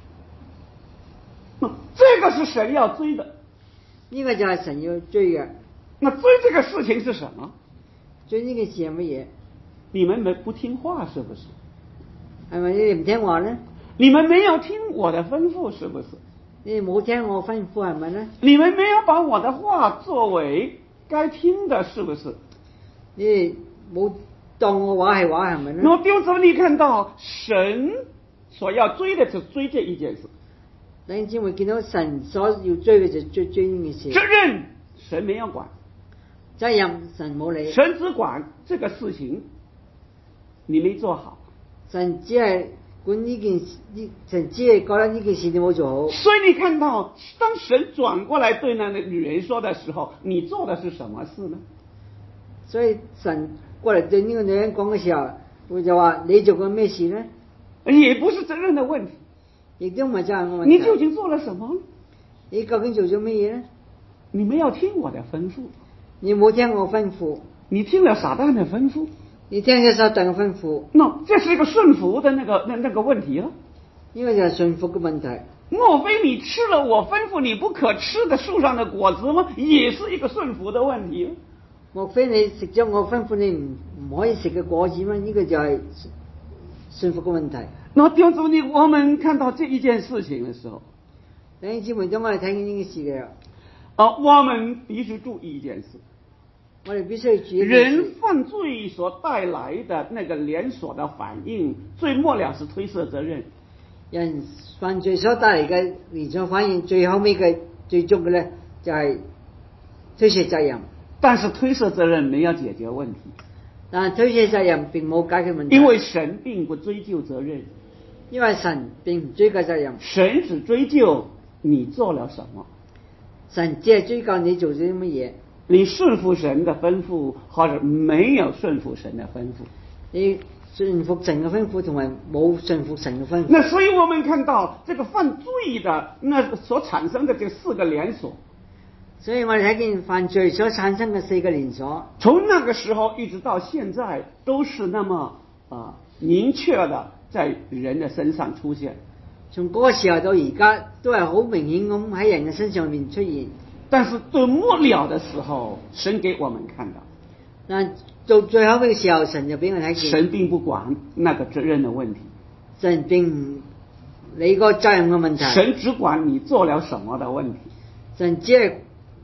这个是神要追的， 呢個就係神要追嘅。 那追这个事情是什麼？ 追呢件事係乜嘢？ 你们不听话是不是？ 係咪你哋唔聽話呢？ 你们没有聽我的吩咐是不是？ 你哋冇聽我吩咐係咪呢？ 你们没有把我的話作為該聽的是不是？ 你哋冇當我話係話係咪呢？ 那麼弟兄姊妹，你看到神所要追的就追這一件事， 弟兄姊妹見到神所要追嘅就追呢件事。 責任神沒有管， 責任神冇理， 神只管這個事情你沒做好， 神只係管呢件事，神只係覺得呢件事你冇做好。 所以你看到當神轉過來對那個女人說的時候，你做的是什麼事呢？ 所以神過嚟對呢個女人講嘅時候，佢就話你做過咩事呢？ 也不是責任的問題， 亦都唔係責任嘅問題。 你究竟做了什麼？ 你究竟做咗咩嘢呢？ 你沒有聽我的吩咐， 你冇聽我吩咐， 你聽了撒旦的吩咐， 你聽咗撒旦嘅吩咐。 那這是一個順服的那個問題了。 呢個就係順服嘅問題。 莫非你吃了我吩咐你不可吃的樹上的果子嗎？也是一個順服的問題。 莫非你食咗我吩咐你唔可以食嘅果子嗎？呢個就係順服嘅問題。 那弟兄姊妹，我們看到這一件事情的時候， 弟兄姊妹，當我哋睇緊呢件事嘅， 我們必須注意一件事， 我哋必須要注意人犯罪所帶來的那個連鎖的反應，最末了是推卸責任。 人犯罪所帶嚟嘅連鎖反應，最後尾嘅最終嘅咧就係推卸責任。 但是推卸責任沒有解決問題， 但係推卸責任並冇解決問題， 因為神並不追究責任， 因為神並唔追究責任， 神只追究你做了什麼， 神只係追究你做咗啲乜嘢， 你順服神的吩咐，或者沒有順服神的吩咐， 你順服神嘅吩咐同埋冇順服神嘅吩咐。 那所以我們看到這個犯罪的那所產生的這四個連鎖， 所以我哋睇見犯罪所產生嘅四個連鎖， 從那個時候一直到現在都是那麼明確的在人的身上出現。 從嗰個時候到而家都係好明顯咁喺人嘅身上面出現。 但是到末了的時候，神給我們看到， 但到最後嘅時候，神就俾我睇見， 神並不管那個責任的問題， 神並唔理個責任嘅問題， 神只管你做了什麼的問題。 神只係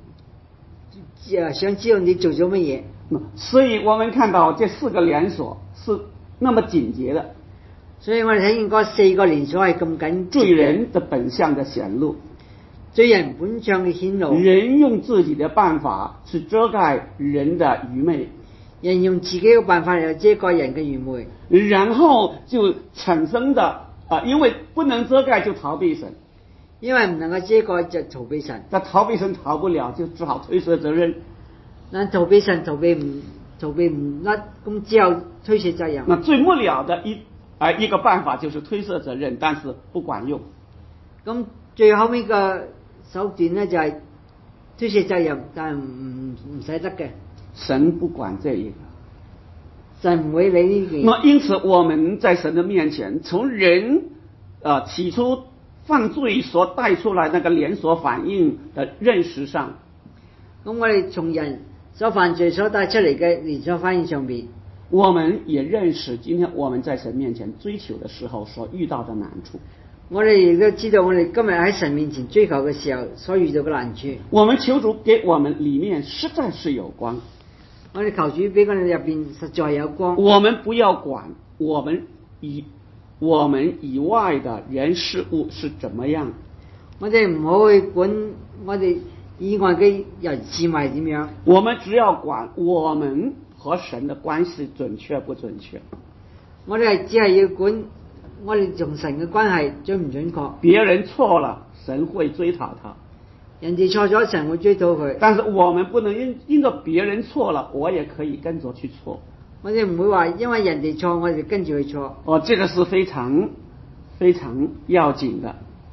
想知道你做咗乜嘢。 所以我們看到這四個連鎖是那麼緊結的， 所以我哋睇見嗰四個連鎖係咁緊， 罪人的本相的顯露， 罪人本相嘅顯露， 人用自己的辦法去遮蓋人的愚昧， 人用自己嘅辦法嚟遮蓋人嘅愚昧， 然後就產生的因為不能遮蓋就逃避神， 因為唔能夠遮蓋就逃避神， 但逃避神逃不了，就只好推卸責任。 但逃避神逃避唔甩，咁之後推卸責任。 那最末了的一個辦法就是推卸責任，但是不管用。 咁最後尾個手段咧就係推卸責任，但係唔使得嘅。 神不管這一個， 神唔會理呢件。 那因此我們在神的面前，從人起初犯罪所帶出來那個連鎖反應的認識上， 咁我哋從人所犯罪所帶出嚟嘅連鎖反應上邊， 我們也認識今天我們在神面前追求的時候所遇到的難處。 我哋亦都知道我哋今日喺神面前追求嘅時候所遇到嘅難處。 我們求主給我們裡面實在是有光， 我哋求主俾我哋入邊實在有光。 我們不要管我們以外的人事物是怎麼樣， 我哋唔好去管我哋以外嘅人事物係點樣。 我們只要管我們和神的關係準確不準確。 我哋只係要管我哋同神嘅關係準唔準確。 別人錯了，神會追討他； 人哋錯咗，神會追討佢。 但是我們不能因着別人錯了，我也可以跟着去錯。 我哋唔會話因為人哋錯，我哋跟住去錯。 這個是非常非常要緊的。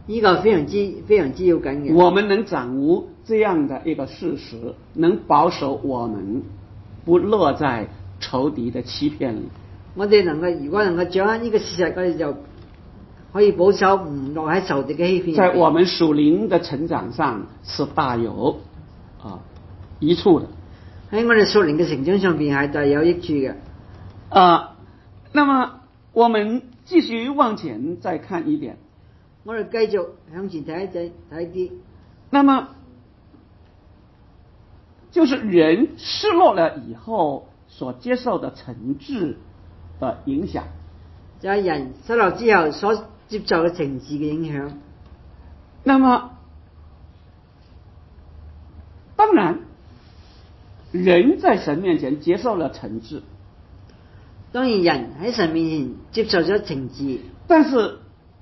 呢個非常之要緊嘅。 我們能掌握這樣的一個事實，能保守我們不落在仇敵的欺騙裏。 我哋如果能夠掌握呢個事實，我哋就可以保守唔落喺仇敵嘅欺騙。 在我們屬靈的成長上是大有益處的。 喺我哋屬靈嘅成長上邊係大有益處嘅。 那麼我們繼續往前再看一點。 我哋繼續向前睇啲。 那麼就是人失落了以後所接受的懲治的影響。 就係人失落之後所接受嘅懲治嘅影響。 那麼當然人在神面前接受了懲治， 當然人喺神面前接受咗懲治， 但是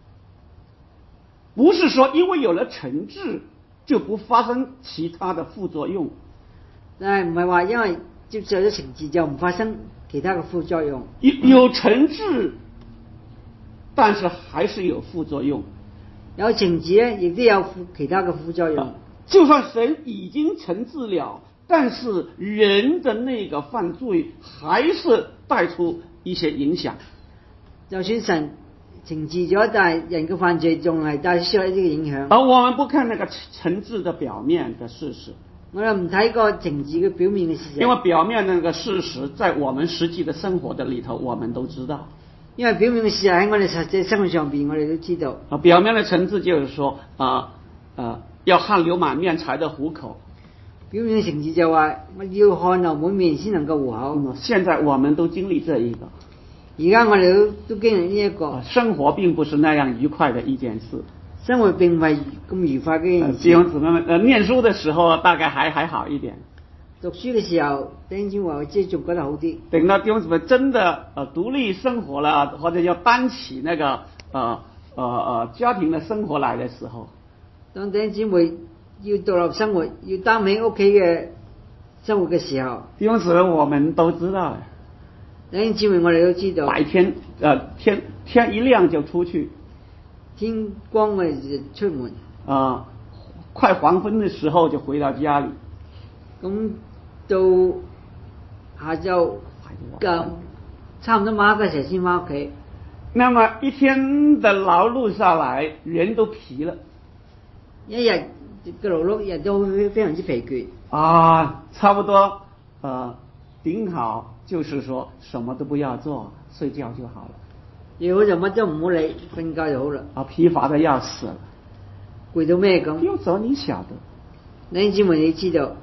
不是說因為有了懲治就不發生其他的副作用。 但係唔係話因為接受咗懲治就唔發生其他嘅副作用。 有懲治，但是還是有副作用。 有懲治咧，亦都有其他嘅副作用。 就算神已經懲治了，但是人的那個犯罪還是帶出一些影響。 就算神懲治咗，但係人嘅犯罪仲係帶出一啲嘅影響。 而我們不看那個懲治的表面的事實， 我哋唔睇個懲治嘅表面嘅事實， 因為表面那個事實在我們實際的生活的裏頭我們都知道。 因為表面嘅事實喺我哋實際生活上邊我哋都知道。 表面的懲治就是說要汗流滿面才得糊口。 表面嘅懲治就話我要汗流滿面先能夠糊口。 現在我們都經歷這一個。 而家我哋都經歷呢一個。 生活並不是那樣愉快的一件事。 生活並唔係咁愉快嘅一件事。 弟兄姊妹們，念書的時候大概還好一點。 讀書嘅時候，弟兄姊妹我知仲覺得好啲。 等到弟兄姊妹真的獨立生活了，或者要擔起那個家庭的生活來的時候， 當弟兄姊妹要獨立生活，要擔起屋企嘅生活嘅時候， 弟兄姊妹我們都知道。 弟兄姊妹我哋都知道。 白天天一亮就出去， 天光我哋就出門。 快黃昏的時候就回到家裏。 咁到下晝差唔多晚黑嘅時候先翻屋企。 那麼一天的勞碌下來，人都疲了。 一日嘅勞碌日都非常之疲倦。 差不多頂好就是說什麼都不要做，睡覺就好了。 如果就乜都唔好理，瞓覺就好啦。 疲乏得要死了， 攰到咩咁？ 有時候你曉得， 弟兄姊妹你知道，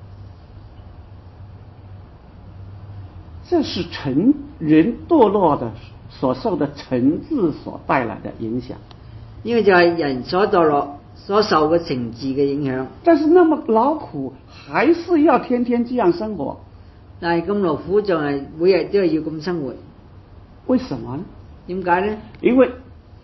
這是人墮落的所受的懲治所帶來的影響。 呢個就係人所墮落所受嘅懲治嘅影響。 但是那麼勞苦，還是要天天這樣生活。 但係咁勞苦仲係每日都係要咁生活。 為什麼呢？ 點解呢？ 因為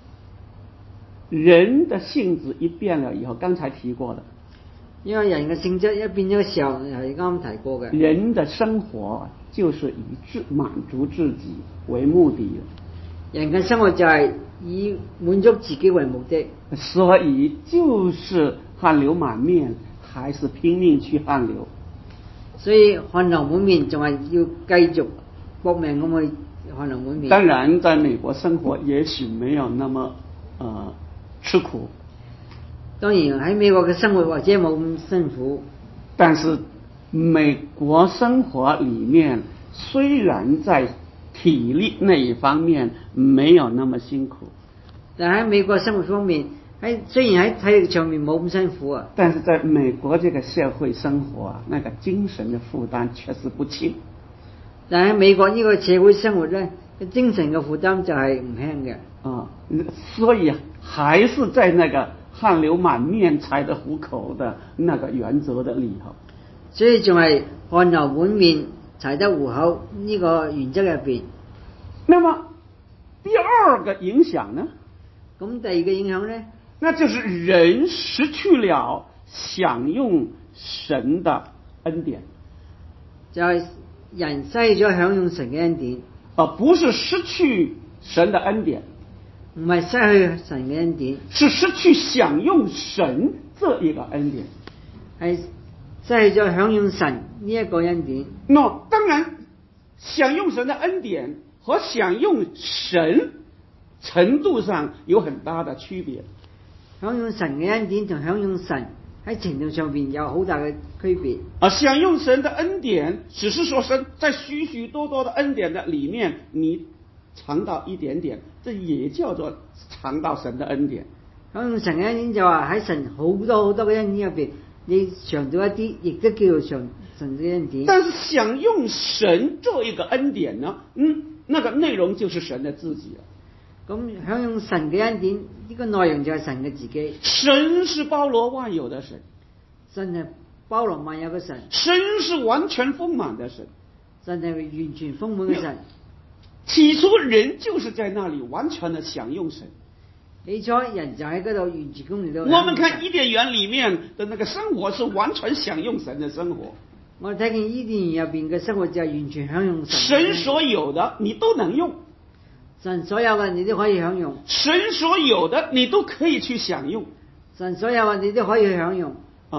人的性質一變了以後，剛才提過的。 因為人嘅性質一變咗嘅時候，係啱提過嘅。 人的生活就是以滿足自己為目的。 人嘅生活就係以滿足自己為目的， 所以就是汗流滿面，還是拼命去汗流。所以汗流滿面仲係要繼續搏命咁去汗流滿面。 當然，在美國生活也許沒有那麼吃苦。 當然喺美國嘅生活或者冇咁辛苦， 但是美國生活裡面雖然在體力那一方面沒有那麼辛苦， 但喺美國生活方面，雖然喺體力上面冇咁辛苦啊， 但是在美國這個社會生活那個精神的負擔確實不輕。 但喺美國呢個社會生活咧，精神嘅負擔就係唔輕嘅。 所以還是在那個汗流滿面才得糊口的那個原則的裡頭。 所以仲係汗流滿面才得糊口呢個原則入邊。 那麼第二個影響呢？ 咁第二個影響呢？ 那就是人失去了享用神的恩典。 就係人失去咗享用神嘅恩典。 不是失去神的恩典， 唔係失去神嘅恩典， 是失去享用神这一个恩典。 係失去咗享用神呢一個恩典。 那当然，享用神的恩典和享用神程度上有很大的区别。 享用神嘅恩典同享用神喺程度上邊有好大嘅區別。 享用神的恩典，只是說神在許許多多的恩典的裏面，你嘗到一點點，這也叫做嘗到神的恩典。 享用神嘅恩典就話喺神好多好多嘅恩典入邊，你嘗到一啲，亦都叫做神嘅恩典。 但是享用神這一個恩典呢，那個內容就是神的自己了。 咁享用神嘅恩典，呢個內容就係神嘅自己。 神是包羅萬有的神， 神係包羅萬有嘅神， 神是完全豐滿的神， 神係完全豐滿嘅神。 起初人就是在那裡完全的享用神。 起初人就喺嗰度完全咁嚟到。 我們看伊甸園裡面的那個生活是完全享用神的生活。 我睇見伊甸園入邊嘅生活就係完全享用神。 神所有的你都能用， 神所有嘅你都可以享用， 神所有的你都可以去享用， 神所有嘅你都可以去享用。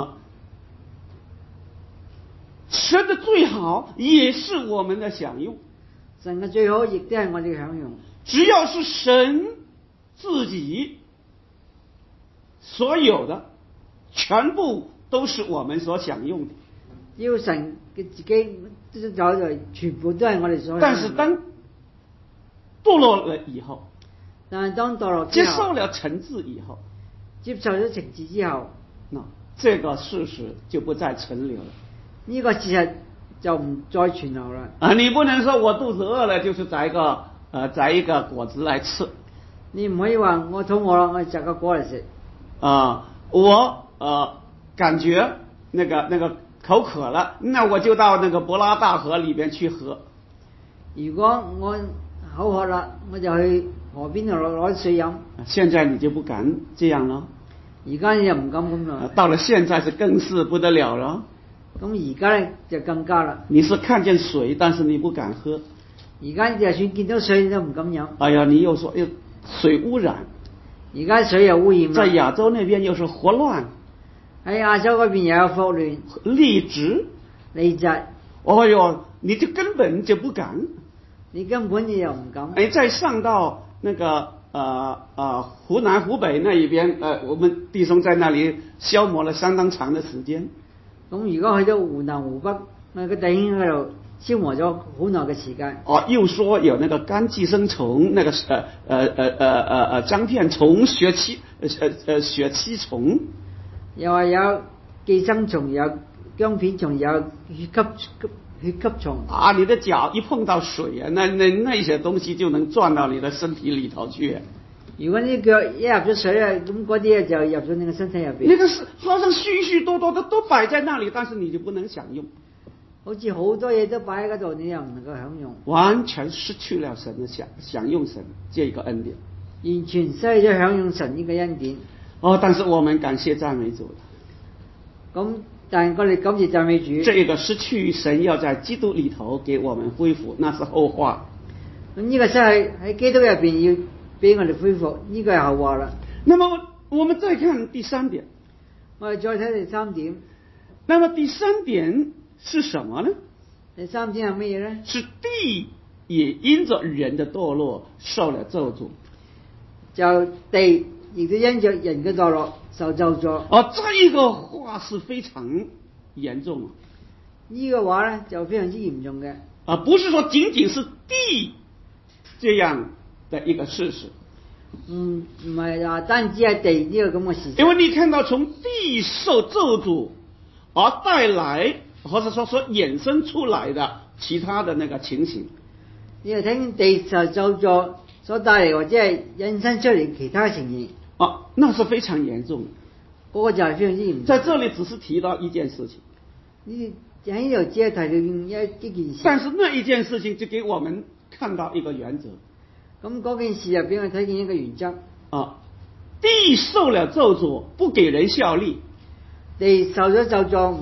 神的最好也是我們的享用， 神嘅最好亦都係我哋嘅享用。 只要是神自己所有的，全部都是我們所享用的。 只要神嘅自己都有，全部都係我哋所享用。 但是當墮落了以後， 但係當墮落之後， 接受了懲治以後， 接受咗懲治之後， 那這個事實就不再存留了。 呢個事實就唔再存留啦。 你不能說我肚子餓了，就是摘一個果子來吃。 你唔可以話我肚餓啦，我摘個果嚟食。 我感覺那個口渴了，那我就到那個伯拉大河裡邊去喝。 如果我口渴啦，我就去河邊度攞水飲。 現在你就不敢這樣了。 而家你又唔敢咁啦。 到了現在是更是不得了了。 咁而家咧就更加啦。 你是看見水，但是你不敢喝。 而家就算見到水，你都唔敢飲。 哎呀，你又說水污染。 而家水又污染啦。 在亞洲那邊又是霍亂。 喺亞洲嗰邊又有霍亂。 痢疾。 痢疾。 哎呦，你就根本就不敢。 你根本你又唔敢。 再上到那個湖南湖北那一邊，我們弟兄在那裡消磨了相當長的時間。 咁如果去到湖南湖北，我個弟兄喺度消磨咗好耐嘅時間。 又說有那個肝寄生蟲，那個漿片蟲、血吸蟲， 又話有寄生蟲，有漿片蟲，有血吸蟲。 你的腳一碰到水啊，那些東西就能鑽到你的身體裡頭去。 如果你腳一入咗水啊，咁嗰啲就入咗你個身體入邊。 那個是好像許許多多的都擺在那裡，但是你就不能享用。 好似好多嘢都擺喺嗰度，你又唔能夠享用。 完全失去了神的享用神這個恩典。 完全失去咗享用神呢個恩典。 但是我們感謝讚美主。 咁但係我哋感謝讚美主。 這個失去神要在基督裡頭給我們恢復，那是後話。 咁呢個失去喺基督入邊要俾我哋恢復，呢個係後話啦。 那麼我們再看第三點。 我哋再睇第三點。 那麼第三點是什麼呢？ 第三點係乜嘢呢？ 是地也因着人的墮落受了咒詛。 就地亦都因着人嘅墮落受咒詛。 這個話是非常嚴重。 呢個話呢就非常之嚴重嘅。 不是說僅僅是地這樣的一個事實。 唔係話單止係地呢個咁嘅事實。 因為你看到從地受咒詛而帶來，或者說所衍生出來的其他的那個情形， 你又睇地受咒詛所帶嚟或者係引申出嚟其他情形， 那是非常嚴重的。 嗰個就係非常之嚴重。 在這裡只是提到一件事情， 呢喺度只係提到一件事， 但是那一件事情就給我們看到一個原則。 咁嗰件事入邊，我睇見一個原則。 地受了咒詛，不給人效力。 地受咗咒詛，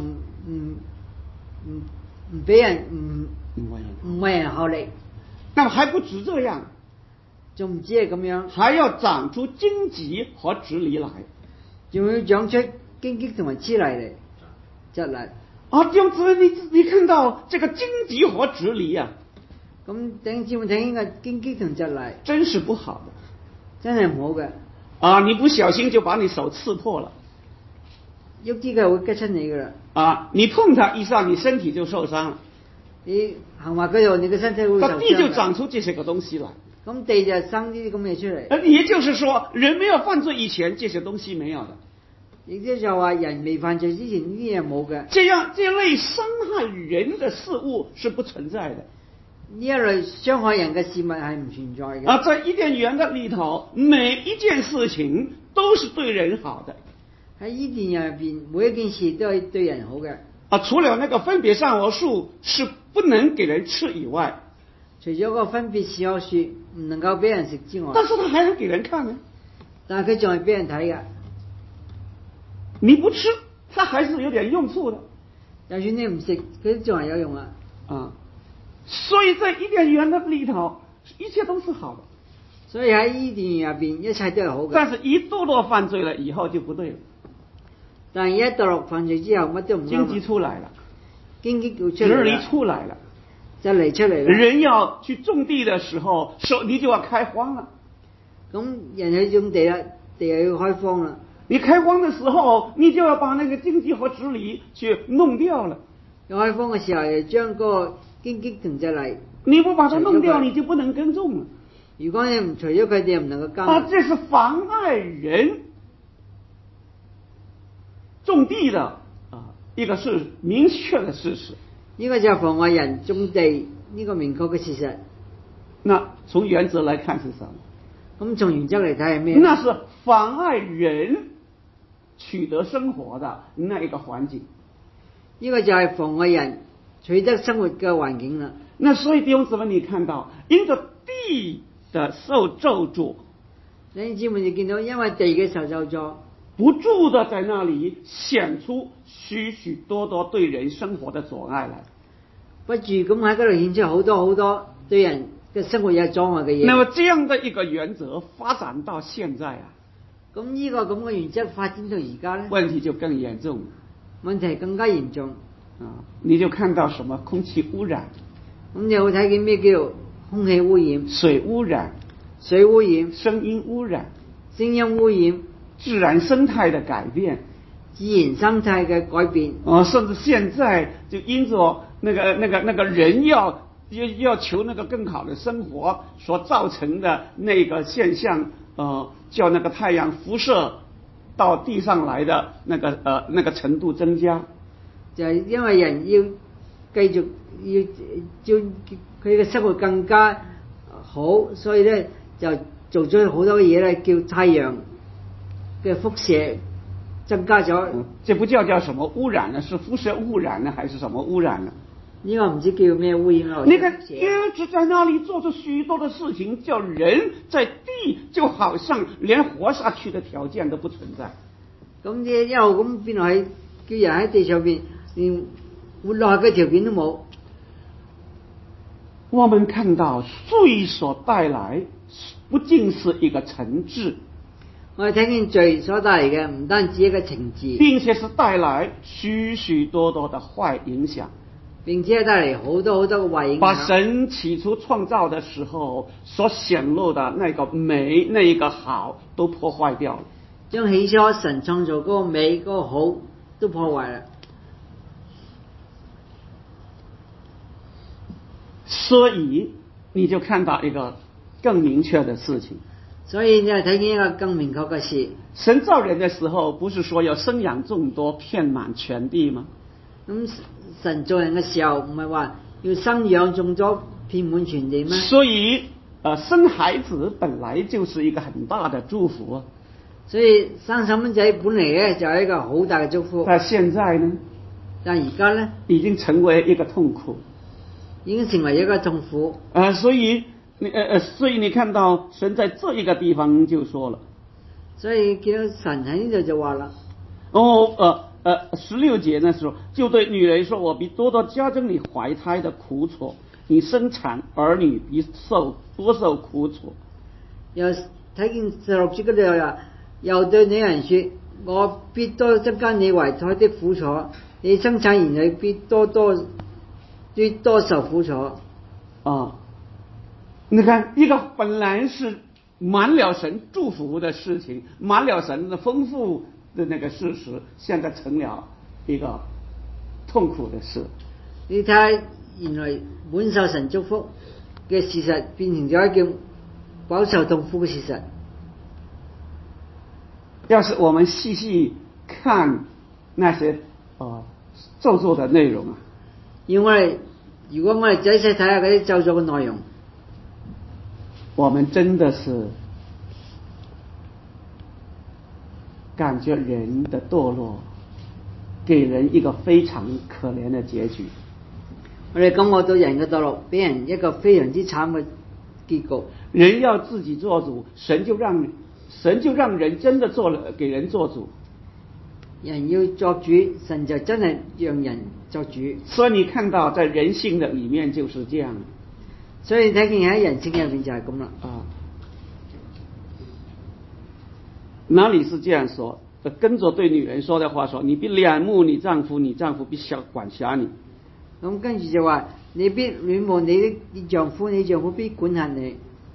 唔俾人唔為人效力。 那麼還不止這樣， 仲唔止係咁樣， 还要长出荆棘和直梨来。 仲要長出荊棘同埋枝嚟嚟，蒺藜。 啊，弟兄姊妹，你看到这个荆棘和直梨啊， 咁弟兄姊妹睇呢個荊棘同蒺藜， 真是不好的真係唔好嘅。 啊！你不小心就把你手刺破了喐啲嘅會吉親你噶啦。 啊！你碰它一下，你身體就受傷了。 你行埋嗰度，你嘅身體會受傷。 地就長出這些個東西來。 咁地就生呢啲咁嘢出嚟。 也就是說，人沒有犯罪以前，這些東西沒有的。 亦即係話，人未犯罪之前呢啲嘢冇嘅。 這類傷害人的事物是不存在的。 呢一類傷害人嘅事物係唔存在嘅。 啊，在伊甸園的裏頭，每一件事情都是對人好的。 喺伊甸園入邊，每一件事都係對人好嘅。 啊，除了那個分別善惡樹是不能給人吃以外， 除咗個分別善惡樹唔能夠俾人食之外， 但是它還能給人看呢。 但係佢仲係俾人睇嘅。 你不吃，它還是有點用處的。 就算你唔食，佢仲係有用啊。 啊，所以在伊甸園的裏頭，一切都是好的。 所以喺伊甸園入邊，一切都係好嘅。 但是一墮落犯罪了以後就不對了。 但係一墮落犯罪之後，乜都唔啱。 荊棘出來了， 荊棘要出嚟啦， 直梨出來了， 蒺藜出嚟啦。 人要去種地的時候，你就要開荒了。 咁人去種地啦，地又要開荒啦。 你開荒的時候，你就要把那個荊棘和直梨去弄掉了。 要開荒嘅時候，就將嗰個荊棘同蒺藜， 你不把它弄掉，你就不能耕種了。 如果你唔除咗佢哋，唔能夠耕。 啊，這是妨礙人種地的啊，一個是明確的事實。 呢個就係妨礙人種地呢個明確嘅事實。 那從原則來看是什麼？ 咁從原則嚟睇係咩？ 那是妨礙人取得生活的那一個環境。 呢個就係妨礙人取得生活嘅環境啦。 那所以弟兄姊妹，你看到因着地的受咒詛， 弟兄姊妹就見到因為地嘅受咒詛， 不住的在那裡顯出許許多多對人生活的阻礙來。 不住咁喺嗰度顯出好多好多對人嘅生活有阻礙嘅嘢。 那麼這樣的一個原則發展到現在啊， 咁呢個咁嘅原則發展到而家咧， 問題就更嚴重。 問題更加嚴重啊！你就看到什麼空氣污染， 咁你會睇見咩叫空氣污染、 水污染、 水污染、 聲音污染、 聲音污染、 自然生態的改變、 自然生態嘅改變。 甚至現在就因着那個人要求那個更好的生活所造成的那個現象，叫那個太陽輻射到地上來的那個程度增加， 就係因為人要繼續要叫佢嘅生活更加好，所以咧就做咗好多嘢咧，叫太陽嘅輻射增加咗。 這不叫什麼污染呢？是輻射污染呢，還是什麼污染呢？ 呢個唔知叫咩污染啊？ 那個一直在那裡做出許多的事情，叫人在地就好像連活下去的條件都不存在。 咁啲一路咁變落去，叫人喺地上邊連活落去嘅條件都冇。 我們看到罪所帶來不僅是一個懲治， 我哋睇見罪所帶嚟嘅唔單止一個懲治， 並且是帶來許許多多的壞影響， 並且帶嚟好多好多嘅壞影響。 把神起初創造的時候所顯露的那個美、那一個好都破壞掉了。 將起初神創造嗰個美、嗰個好都破壞啦。 所以你就看到一個更明確的事情。 所以你係睇見一個更明確嘅事。 神造人的時候，不是說要生養眾多，遍滿全地嗎？ 咁神造人嘅時候，唔係話要生養眾多，遍滿全地咩？ 所以，生孩子本來就是一個很大的祝福。 所以生細蚊仔本嚟咧就係一個好大嘅祝福。 但現在呢？ 但而家咧已經成為一個痛苦， 已經成為一個痛苦。 所以你看到神在這一個地方就說了。 所以見到神喺呢度就話啦。 16節那時候就對女人說：我比多多加增你懷胎的苦楚，你生產兒女比多受苦楚。 又睇見16節嗰度話，又對女人說：我必多增加你懷胎的苦楚，你生產兒女必多受苦楚。 你看，一个本来是满了神祝福的事情，满了神的丰富的那个事實，現在成了一個痛苦的事。 你睇，原來滿受神祝福嘅事實，變成咗一件飽受痛苦嘅事實。 要是我們細細看那些咒詛的內容啊， 如果我哋仔細睇下嗰啲咒詛嘅內容， 我們真的是感覺人的墮落給人一個非常可憐的結局。 我哋感覺到人嘅墮落俾人一個非常之慘嘅結局。 人要自己做主，神就讓人真的給人做主。 人要作主，神就真係讓人作主。 所以你看到在人性的裡面就是這樣。 所以你睇見喺人性入面就係咁啦。 哪裡是這樣說？跟着對女人說的話說：你必戀慕你丈夫，你丈夫必管轄你。 咁跟住就話：你必戀慕你的丈夫，你丈夫必管轄你。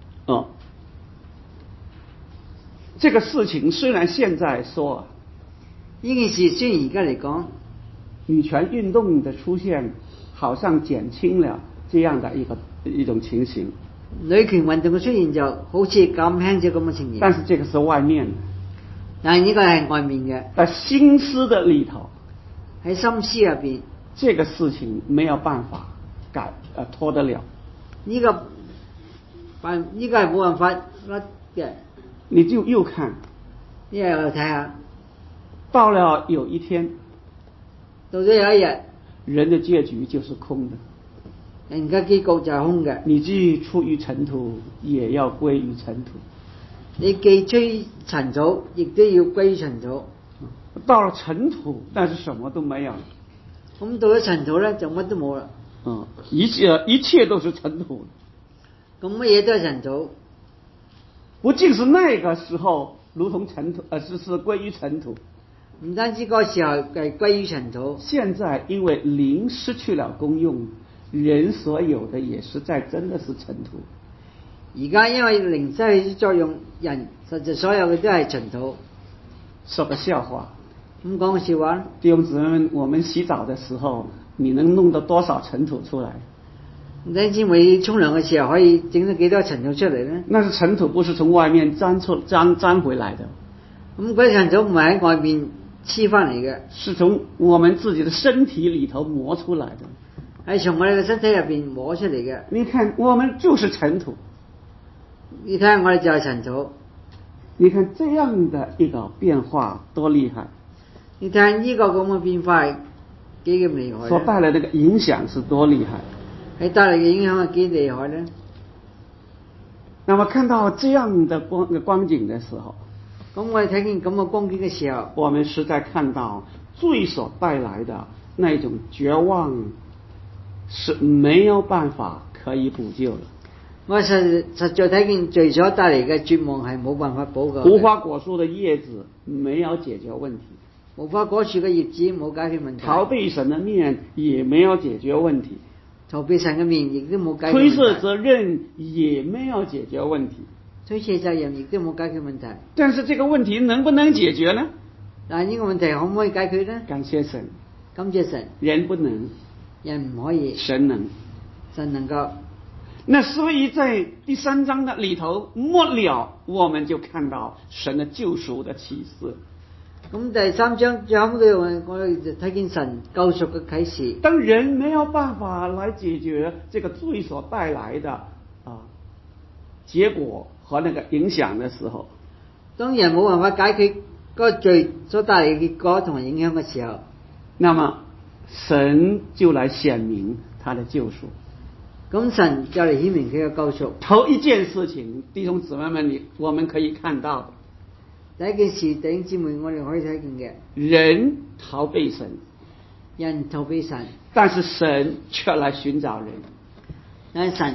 這個事情雖然現在說， 呢件事雖然而家嚟講， 女權運動的出現，好像減輕了這樣的一種情形。 女權運動嘅出現就好似減輕咗咁嘅情形。 但是這個是外面， 但係呢個係外面嘅。 在心思的裡頭， 喺心思入邊， 這個事情沒有辦法脫得了。 呢個係冇辦法甩嘅。 你就又看， 你又睇下， 到了有一天， 到咗有一日， 人的結局就是空的。 人嘅結局就係空嘅。 你既出於塵土，也要歸於塵土。 你既出於塵土，亦都要歸於塵土。 到了塵土，但是什麼都沒有。 咁到咗塵土咧，就乜都冇啦。 一切都是塵土。 咁乜嘢都係塵土。 不僅是那個時候如同塵土，是歸於塵土。 唔單止嗰個時候係歸於塵土。現在因為靈失去了功用，人所有的也實在真的是塵土。 而家因為靈失去作用，人實際所有嘅都係塵土。 說個笑話。 咁講個笑話。 弟兄姊妹們，我們洗澡的時候，你能弄得多少塵土出來？ 弟兄姊妹沖涼嘅時候可以整到幾多塵土出嚟呢？ 那是塵土，不是從外面粘回來的。 咁嗰啲塵土唔係喺外面黐翻嚟嘅， 是從我們自己的身體裡頭磨出來的， 係從我哋嘅身體入邊磨出嚟嘅。 你看，我們就是塵土。 你睇下，我哋就係塵土。 你看這樣的一個變化多厲害！ 你睇下呢個咁嘅變化係幾咁厲害， 所帶來的個影響是多厲害。 係帶來嘅影響係幾厲害呢？ 那麼看到這樣的光景的時候， 咁我哋睇見咁嘅光景嘅時候， 我們實在看到罪所帶來的那種絕望是沒有辦法可以補救的。 我實在睇見罪所帶來嘅絕望係冇辦法補救。 無花果樹的葉子沒有解決問題， 無花果樹嘅葉子冇解決問題， 逃避神的面也沒有解決問題， 逃避神嘅面亦都冇解決問題， 推卸責任也沒有解決問題， 推卸責任亦都冇解決問題。 但是這個問題能不能解決呢？ 但係呢個問題可唔可以解決呢？ 感謝神， 感謝神。 人不能， 人唔可以， 神能， 神能夠。 那所以在第3章的裡頭末了，我們就看到神的救贖的啟示。 咁第3章最後嘅我哋就睇見神救贖嘅啟示。 當人沒有辦法來解決這個罪所帶來的結果和那個影響的時候， 當人冇辦法解決嗰個罪所帶來嘅結果同埋影響嘅時候， 那麼神就來顯明他的救贖。 咁神就嚟顯明佢嘅救贖。 頭一件事情，弟兄姊妹們，我們可以看到第一件事，弟兄姊妹，我哋可以睇見嘅， 人逃避神， 人逃避神， 但是神卻來尋找人。 但係神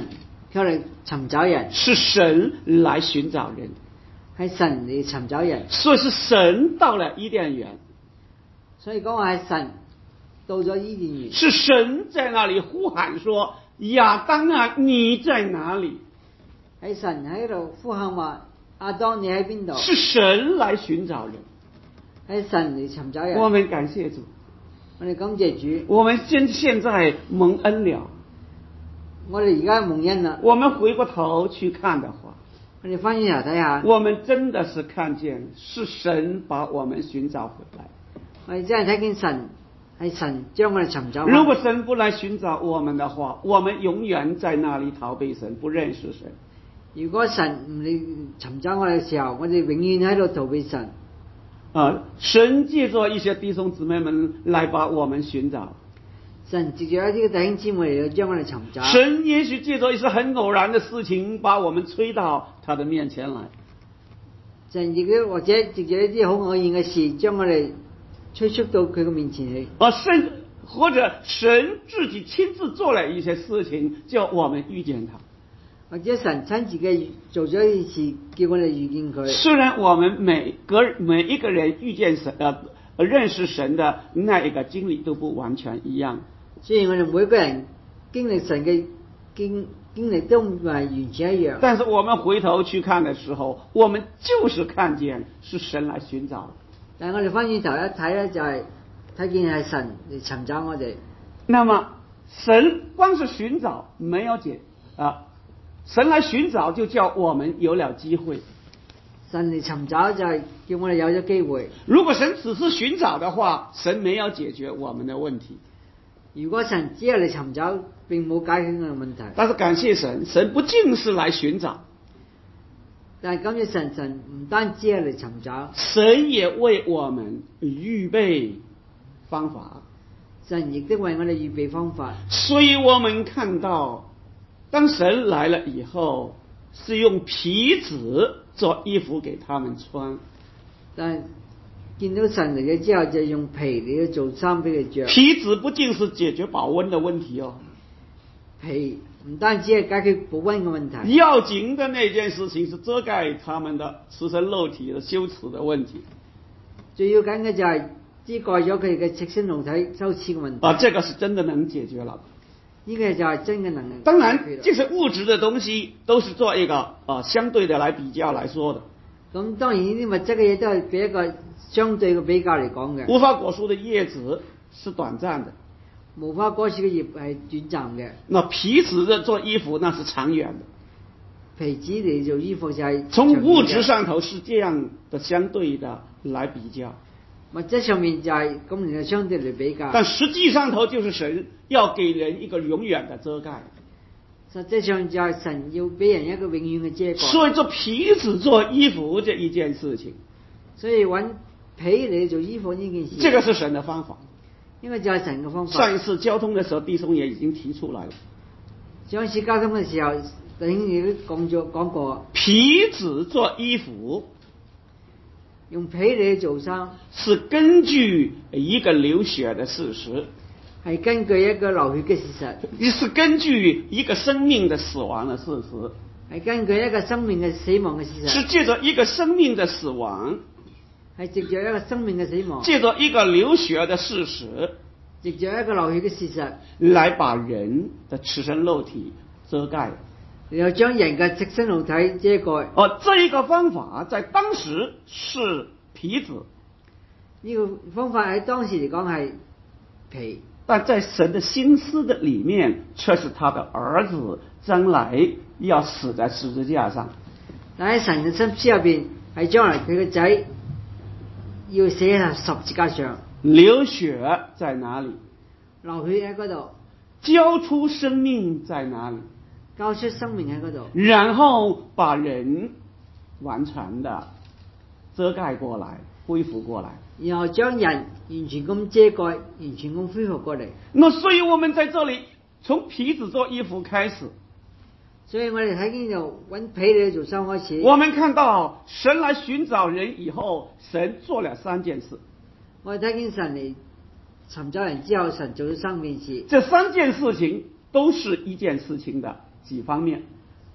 佢嚟尋找人， 是神来寻找人， 係神嚟尋找人， 所以是神到了伊甸园， 所以講話係神到咗伊甸園， 是神在那里呼喊說：亞當啊，你在哪里？ 係神喺度呼喊話：亞當你喺邊度？ 是神來尋找人， 係神嚟尋找人。 我們感謝主， 我哋感謝主， 我們現在蒙恩了。 我哋而家蒙恩啦。 我們回過頭去看的話， 我哋翻轉頭睇下， 我們真的是看見是神把我們尋找回來。 我哋真係睇見神係神將我哋尋找。 如果神不來尋找我們的話，我們永遠在那裡逃避神，不認識神。 如果神唔嚟尋找我哋嘅時候，我哋永遠喺度逃避神。 神借着一些弟兄姊妹們來把我們尋找。 神藉著一啲弟兄姊妹嚟將我哋尋找。 神也許借着一些很偶然的事情，把我們催到他的面前來。 神亦都或者藉著一啲好偶然嘅事，將我哋催促到佢嘅面前去。 或者神自己親自做了一些事情，叫我們遇見他。 或者神親自嘅做咗一件事，叫我哋遇見佢。 雖然我們每一個人遇見神認識神的那一個經歷都不完全一樣。 雖然我哋每個人經歷神嘅經歷都唔係完全一樣， 但是我們回頭去看的時候，我們就是看見是神來尋找。 但係我哋翻轉頭一睇咧，就係睇見係神嚟尋找我哋。 那麼神光是尋找沒有神來尋找就叫我們有了機會。 神嚟尋找就係叫我哋有咗機會。 如果神只是尋找的話，神沒有解決我們的問題。 如果神只係嚟尋找，並冇解決我哋問題。 但是感謝神，神不僅是來尋找， 但係感謝神，神唔單止係嚟尋找， 神也為我們預備方法。 神亦都為我哋預備方法。 所以我們看到，當神來了以後，是用皮子做衣服給他們穿。 但係見到神嚟咗之後，就用皮嚟去做衫俾佢着。 皮子不僅是解決保溫的問題哦， 皮唔單止係解決保溫嘅問題， 要緊的那件事情是遮蓋他們的赤身肉體的羞恥的問題。 最要緊嘅就係遮蓋咗佢哋嘅赤身肉體羞恥嘅問題。 這個是真的能解決了。 呢個就係真嘅能力。 當然，這些物質的東西都是做一個相對的來比較來說的。 咁當然呢啲物質嘅嘢都係俾一個相對嘅比較嚟講嘅。 無花果樹的葉子是短暫的， 無花果樹嘅葉係短暫嘅。 那皮子的做衣服那是長遠的。 皮子嚟做衣服就係從物質上頭是這樣的相對的來比較。 物質上面就係咁嚟相對嚟比較。 但實際上頭就是神要給人一個永遠的遮蓋。 實際上就係神要俾人一個永遠嘅遮蓋。 所以做皮子做衣服這一件事情， 所以揾皮嚟做衣服呢件事， 這個是神的方法。 因為就係神嘅方法。 上一次交通的時候，弟兄也已經提出來了。 上一次交通嘅時候，弟兄亦都講過， 皮子做衣服， 用皮嚟做衫， 是根據一個流血的事實， 係根據一個流血嘅事實， 是根據一個生命的死亡的事實， 係根據一個生命嘅死亡嘅事實， 是借着一個生命的死亡， 係藉着一個生命嘅死亡， 借着一個流血的事實， 藉着一個流血嘅事實， 來把人的赤身肉體遮蓋， 然後將人嘅赤身肉體遮蓋。 這一個方法在當時是皮子， 呢個方法喺當時嚟講係皮， 但在神的心思的裡面，卻是他的兒子將來要死在十字架上。 但喺神嘅心思入邊，係將來佢個仔要死喺十字架上。 流血在哪裡？ 流血喺嗰度。 交出生命在哪裡？ 交出生命喺嗰度。 然後把人完全的遮蓋過來，恢復過來。 然後將人完全咁遮蓋，完全咁恢復過嚟。 那所以我們在這裡從皮子做衣服開始， 所以我哋喺呢度揾皮嚟做衫開始。 我們看到神來尋找人以後，神做了3件事。 我哋睇見神嚟尋找人之後，神做咗3件事。 這3件事情都是一件事情的幾方面。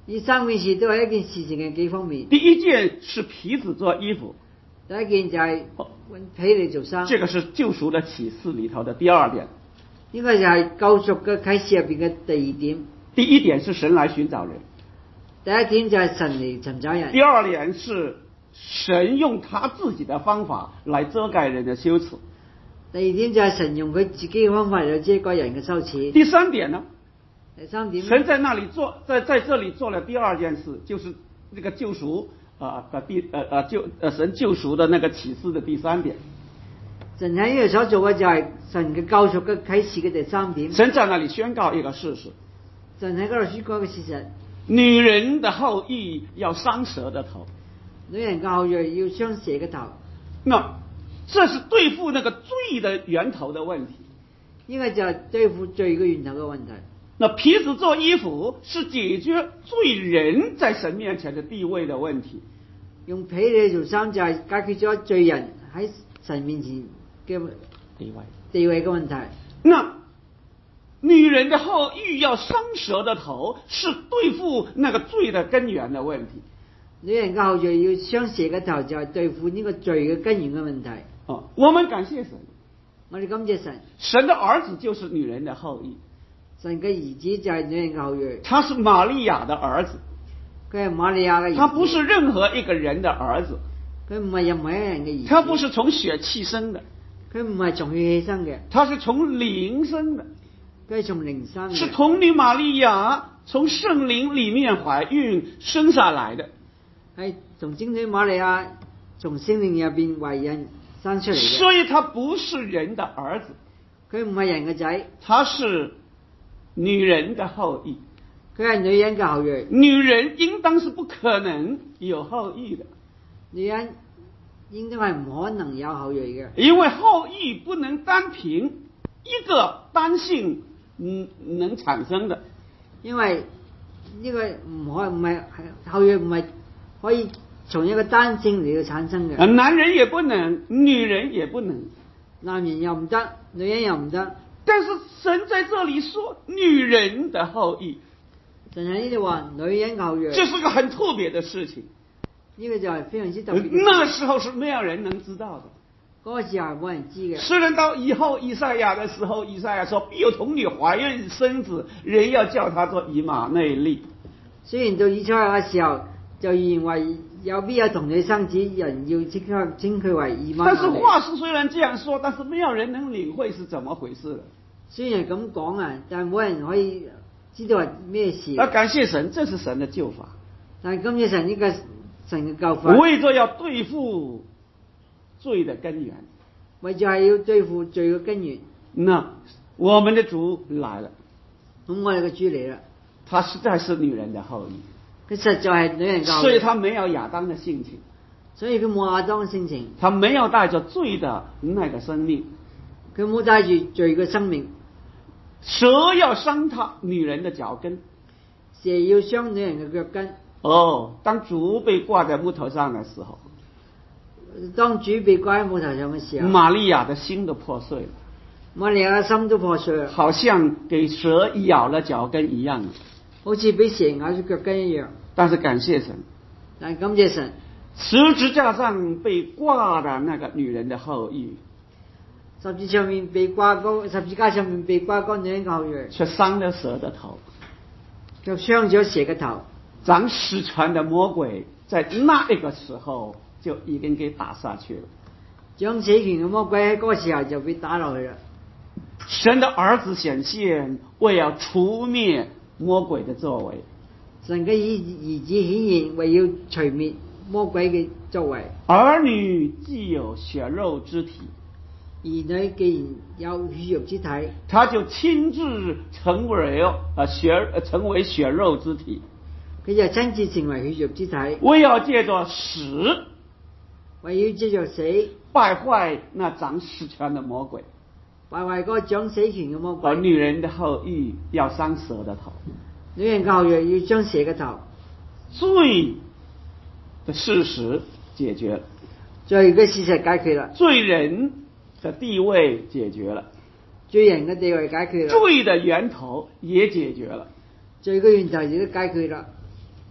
呢三件事都係一件事情嘅幾方面。 第一件是皮子做衣服， 第一件就係揾皮嚟做衫， 这个是救赎的启示里頭的第二點。 呢個就係救贖嘅啟示入邊嘅第二點。 第一點是神來尋找人， 第一點就係神嚟尋找人。 第二點是神用他自己的方法來遮蓋人的羞恥。 第二點就係神用佢自己嘅方法嚟遮蓋人嘅羞恥。 第三點呢？ 第三點， 神在那裡做，在這裡做了第二件事，就是這個救贖神救贖的那個啟示的第三點。 神喺呢度所做嘅就係神嘅救贖嘅啟示嘅第三點。 神在那裡宣告一個事實， 神喺嗰度宣告嘅事實， 女人的後裔要傷蛇的頭。 女人嘅後裔要傷蛇嘅頭。 那這是對付那個罪的源頭的問題。 呢個就係對付罪嘅源頭嘅問題。 那皮子做衣服是解決罪人在神面前的地位的問題。 用皮嚟做衫就係解決咗罪人喺神面前嘅地位嘅問題。 那女人的後裔要傷蛇的頭，是對付那個罪的根源的問題。 女人嘅後裔要傷蛇嘅頭，就係對付呢個罪嘅根源嘅問題。 我們感謝神， 我哋感謝神。 神的兒子就是女人的後裔。 神嘅兒子就係女人嘅後裔。 他是瑪利亞的兒子。 佢係瑪利亞嘅兒子。 他不是任何一個人的兒子。 佢唔係任何一個人嘅兒子。 他不是從血氣生的。 佢唔係從血氣生嘅。 他是從靈生的。 佢係從靈生嘅。 是童女瑪利亞從聖靈裡面懷孕生下來的。 係從聖女瑪利亞從聖靈入邊懷孕生出嚟嘅。 所以他不是人的兒子。 佢唔係人嘅仔。 他是女人的後裔。 佢係女人嘅後裔。 女人應當是不可能有後裔的。 女人應該係唔可能有後裔嘅。 因為後裔不能單憑一個單性能產生的。 因為呢個唔係後裔唔係可以從一個單性嚟到產生嘅。 男人也不能，女人也不能。 男人又唔得，女人又唔得。 但是神在這裡說女人的後裔。 神喺呢度話女人後裔。 這是個很特別的事情。 呢個就係非常之特別。 那個時候是沒有人能知道的。 嗰個時候冇人知嘅。 雖然到以後以賽亞的時候，以賽亞說必有童女懷孕生子，人要叫他做以馬內利。 雖然到以賽亞嘅時候就預言為有必有童女生子，人要即刻稱佢為以馬內利。 但是話是雖然這樣說，但是沒有人能領會是怎麼回事的。 雖然咁講啊，但係冇人可以知道係咩事。 感謝神，這是神的救法。 但係感謝神呢個神嘅救法， 為咗要對付罪的根源， 為咗係要對付罪嘅根源。 那我們的主來了， 咁我哋嘅主嚟啦， 他實在是女人的後裔， 佢實在係女人嘅後裔， 所以他沒有亞當的性情， 所以佢冇亞當嘅性情， 他沒有帶着罪的那個生命， 佢冇帶住罪嘅生命。 蛇要傷他女人的腳跟， 蛇要傷女人嘅腳跟。 當主被掛在木頭上的時候， 當主被掛喺木頭上嘅時候， 瑪利亞的心都破碎了， 瑪利亞嘅心都破碎了， 好像給蛇咬了腳跟一樣， 好似俾蛇咬住腳跟一樣。 但是感謝神， 但感謝神， 十字架上被掛的那個女人的後裔， 十字架上面被掛嗰女人嘅後裔， 卻傷了蛇的頭， 卻傷咗蛇嘅頭。 掌死權的魔鬼在那一個時候就已經給打下去了。 掌死權嘅魔鬼喺嗰個時候就被打落去啦。 神的兒子顯現，為要除滅魔鬼的作為。 神嘅兒子顯現，為要除滅魔鬼嘅作為。 兒女既有血肉之體， 兒女既然有血肉之體， 他就親自成為血肉之體。 佢就親自成為血肉之體， 為要借着死， 為要借着死敗壞那掌死權的魔鬼， 敗壞嗰個掌死權嘅魔鬼。 而女人的後裔要傷蛇的頭， 女人嘅後裔要將蛇嘅頭。 罪的事實解決了， 罪嘅事實解決啦， 罪人的地位解決了， 罪人嘅地位解決啦， 罪的源頭也解決了。 罪嘅源頭亦都解決啦。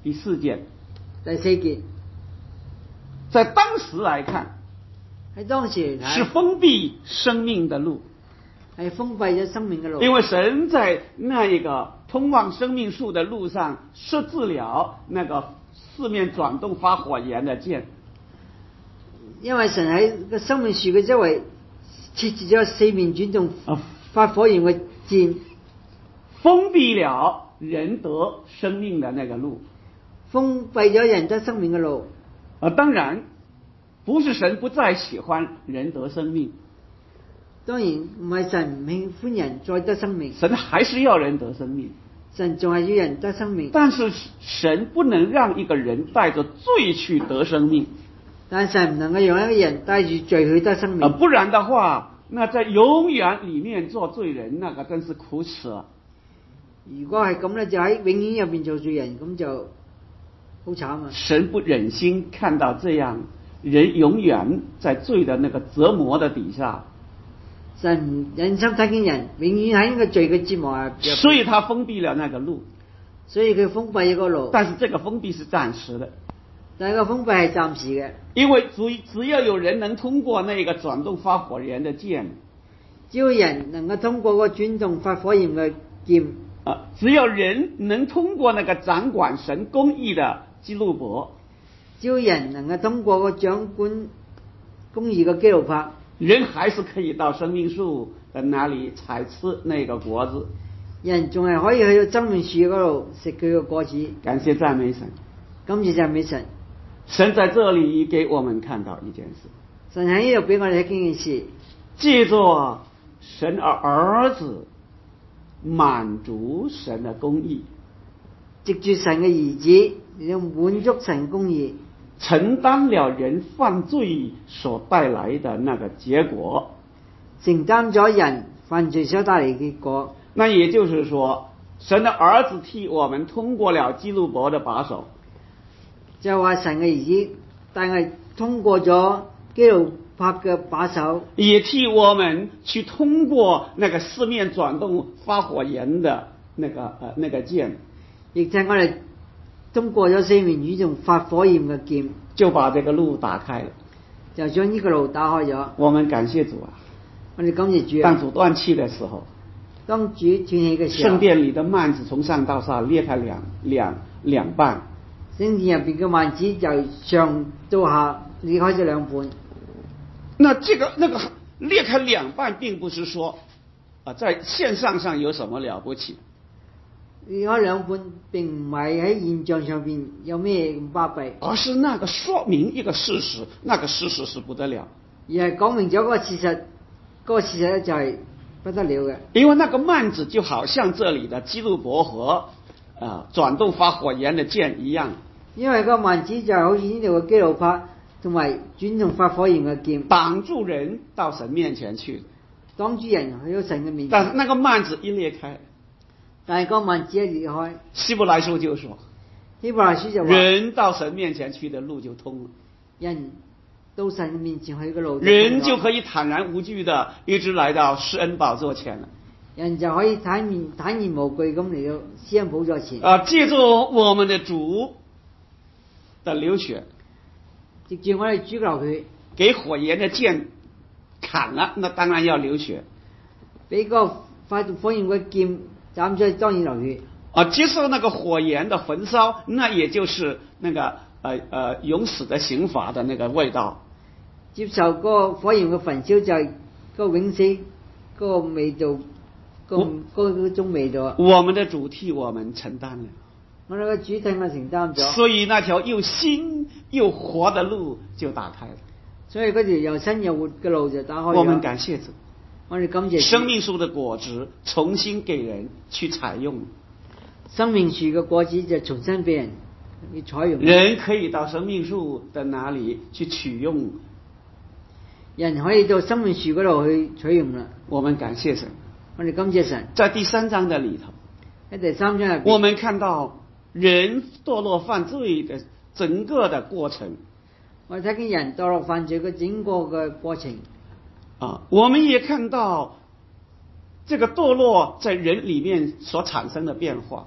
第4件， 第4件， 在当时来看， 喺當時嚟睇是封闭生命的路， 係封閉咗生命嘅路， 因為神在那一個通往生命樹的路上設置了那個四面轉動發火焰的箭。 因為神喺個生命樹嘅周圍設置咗4面轉動發火焰嘅箭， 封閉了人得生命的那個路， 封閉咗人得生命嘅路。 當然不是神不再喜歡人得生命， 當然唔係神唔喜歡人再得生命， 神還是要人得生命， 神仲係要人得生命。 但是神不能讓一個人帶着罪去得生命， 但神唔能夠讓一個人帶住罪去得生命， 不然的話，那在永遠裡面做罪人，那個真是苦恥啊！ 如果係咁咧，就喺永遠入邊做罪人，咁就好慘啊！ 神不忍心看到這樣人永遠在罪的那個折磨的底下， 神唔忍心睇見人永遠喺呢個罪嘅折磨入邊， 所以他封閉了那個路。 所以佢封閉咗個路。 但是這個封閉是暫時的， 但係個封閉係暫時嘅， 因為只要有人能通過那個轉動發火焰的箭， 只要人能夠通過個轉動發火焰嘅劍， 只要人能通過那個掌管神公義的基路伯， 只要人能夠通過個掌管公義嘅基路伯， 人還是可以到生命樹的那裡採吃那個果子， 人仲係可以去到生命樹嗰度食佢嘅果子。 感謝讚美神， 感謝讚美神。 神在這裡給我們看到一件事， 神喺呢度俾我哋睇見件事， 借着神兒子滿足神的公義， 藉住神嘅兒子嚟到滿足神公義， 承擔了人犯罪所帶來的那個結果， 承擔咗人犯罪所帶嚟嘅結果。 那也就是說，神的兒子替我們通過了基路伯的把手， 就話神嘅兒子但係通過咗基路伯嘅把手， 也替我們去通過那個四面轉動發火焰的那個箭， 亦就係我哋通過咗4面轉動發火焰嘅劍， 就把這個路打開了， 就將呢個路打開咗。 我們感謝主啊！ 我哋感謝主啊！ 當主斷氣的時候， 當主斷氣嘅時候， 聖殿裡的幔子從上到下裂開兩半， 聖殿入邊嘅幔子就上到下裂開咗兩半。 那個裂開兩半，並不是說在現象上有什麼了不起。 裂開兩半並唔係喺現象上邊有咩咁巴閉， 而是那個說明一個事實，那個事實是不得了， 而係講明咗嗰個事實，嗰個事實咧就係不得了嘅。 因為那個幔子就好像這裡的基路伯和轉動發火焰的箭一樣， 因為個幔子就好似呢度嘅基路伯同埋轉動發火焰嘅劍， 擋住人到神面前去， 擋住人去到神嘅面前。 但是那個幔子一裂開， 但係個幔子一裂開， 希伯來書就說， 希伯來書就話人到神面前去的路就通了， 人到神嘅面前去嘅路， 人就可以坦然無懼的一直來到施恩寶座前了， 人就可以坦然無懼咁嚟到施恩寶座前。 借助我們的主的流血， 藉住我哋主流血， 給火焰的箭砍了，那當然要流血。 俾個發火焰嘅劍斬咗，當然流血。 接受那個火焰的焚燒，那也就是那個永死的刑罰的那個味道。 接受個火焰嘅焚燒就係個永死個味道，嗰種味道。 我們的主替我們承擔了， 我哋嘅主替我承擔咗， 所以那條又新又活的路就打開了。 所以嗰條又新又活嘅路就打開咗。 我們感謝主， 我哋感謝主。 生命樹的果子重新給人去採用， 生命樹嘅果子就重新俾人去採用。 人可以到生命樹的那裡去取用， 人可以到生命樹嗰度去取用啦。 我們感謝神。 我哋感謝神。 在第3章的裡頭， 喺第3章入邊， 我們看到人墮落犯罪的整個的過程。 我哋睇見人墮落犯罪嘅整個嘅過程。 我們也看到這個墮落在人裡面所產生的變化。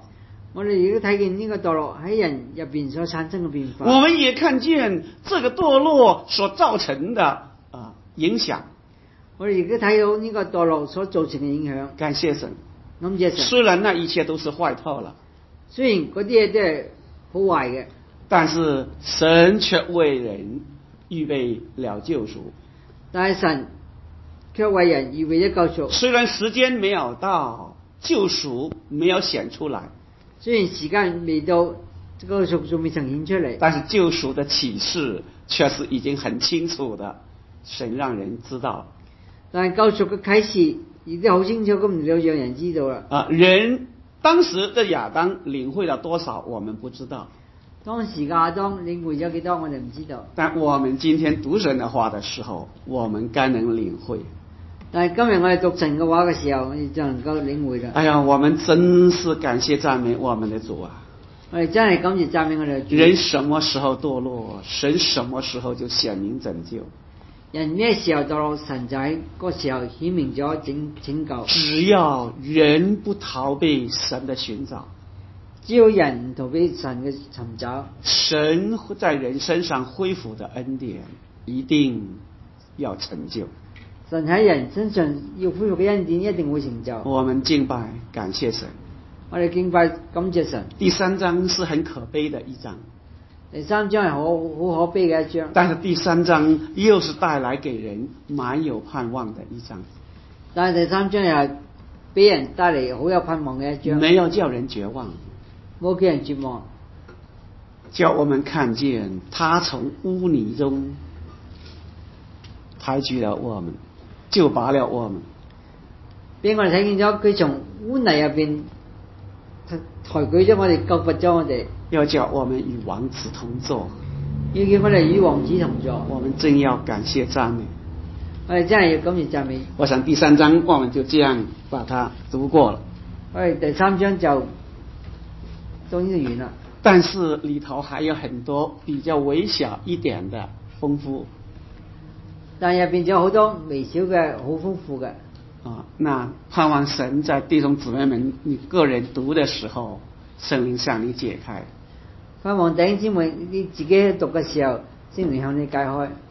我哋亦都睇見呢個墮落喺人入邊所產生嘅變化。 我們也看見這個墮落所造成的影響。 我哋亦都睇到呢個墮落所造成嘅影響。 感謝神， 感謝神。 雖然那一切都是壞透了， 雖然嗰啲嘢都係好壞嘅， 但是神卻為人預備了救贖。 但係神卻為人預備咗救贖。 雖然時間沒有到，救贖沒有顯出來， 雖然時間未到，救贖仲未曾顯出嚟， 但是救贖的啟示卻是已經很清楚的，神讓人知道。 但係救贖嘅啟示亦都好清楚咁唔讓人知道啦。 人當時的亞當領會了多少，我們不知道。 當時亞當領會咗幾多，我哋唔知道。 但我們今天讀神的話的時候，我們該能領會。 但係今日我哋讀神嘅話嘅時候，我哋就能夠領會啦。 哎呀，我們真是感謝讚美我們的主啊！ 我哋真係感謝讚美我哋嘅主。 人什麼時候墮落，神什麼時候就顯明拯救。 人咩時候墮落，神就喺嗰時候顯明咗拯救。 只要人不逃避神的尋找， 只要人唔逃避神嘅尋找， 神在人身上恢復的恩典一定要成就。 神喺人身上要恢復嘅恩典一定會成就。 我們敬拜感謝神。 我哋敬拜感謝神。 第三章是很可悲的一章。 第三章係好可悲嘅一章。 但是第三章又是帶來給人滿有盼望的一章。 但係第三章又係俾人帶嚟好有盼望嘅一章。 沒有叫人絕望， 冇叫人絕望， 叫我們看見他從污泥中抬舉了我們，救拔了我們。 俾我哋睇見咗佢從污泥入邊抬舉咗我哋，救拔咗我哋。 要叫我們與王子同坐， 要叫我哋與王子同坐。 我們真要感謝讚美。 我哋真係要感謝讚美。 我想第三章我們就這樣把它讀過了。 我哋第三章就終於完啦。 但是裏頭還有很多比較微小一點的豐富。 但入邊仲有好多微小嘅好豐富嘅。 那盼望神在弟兄姊妹們你個人讀的時候，聖靈向你解開。 盼望弟兄姊妹你自己讀嘅時候，聖靈向你解開。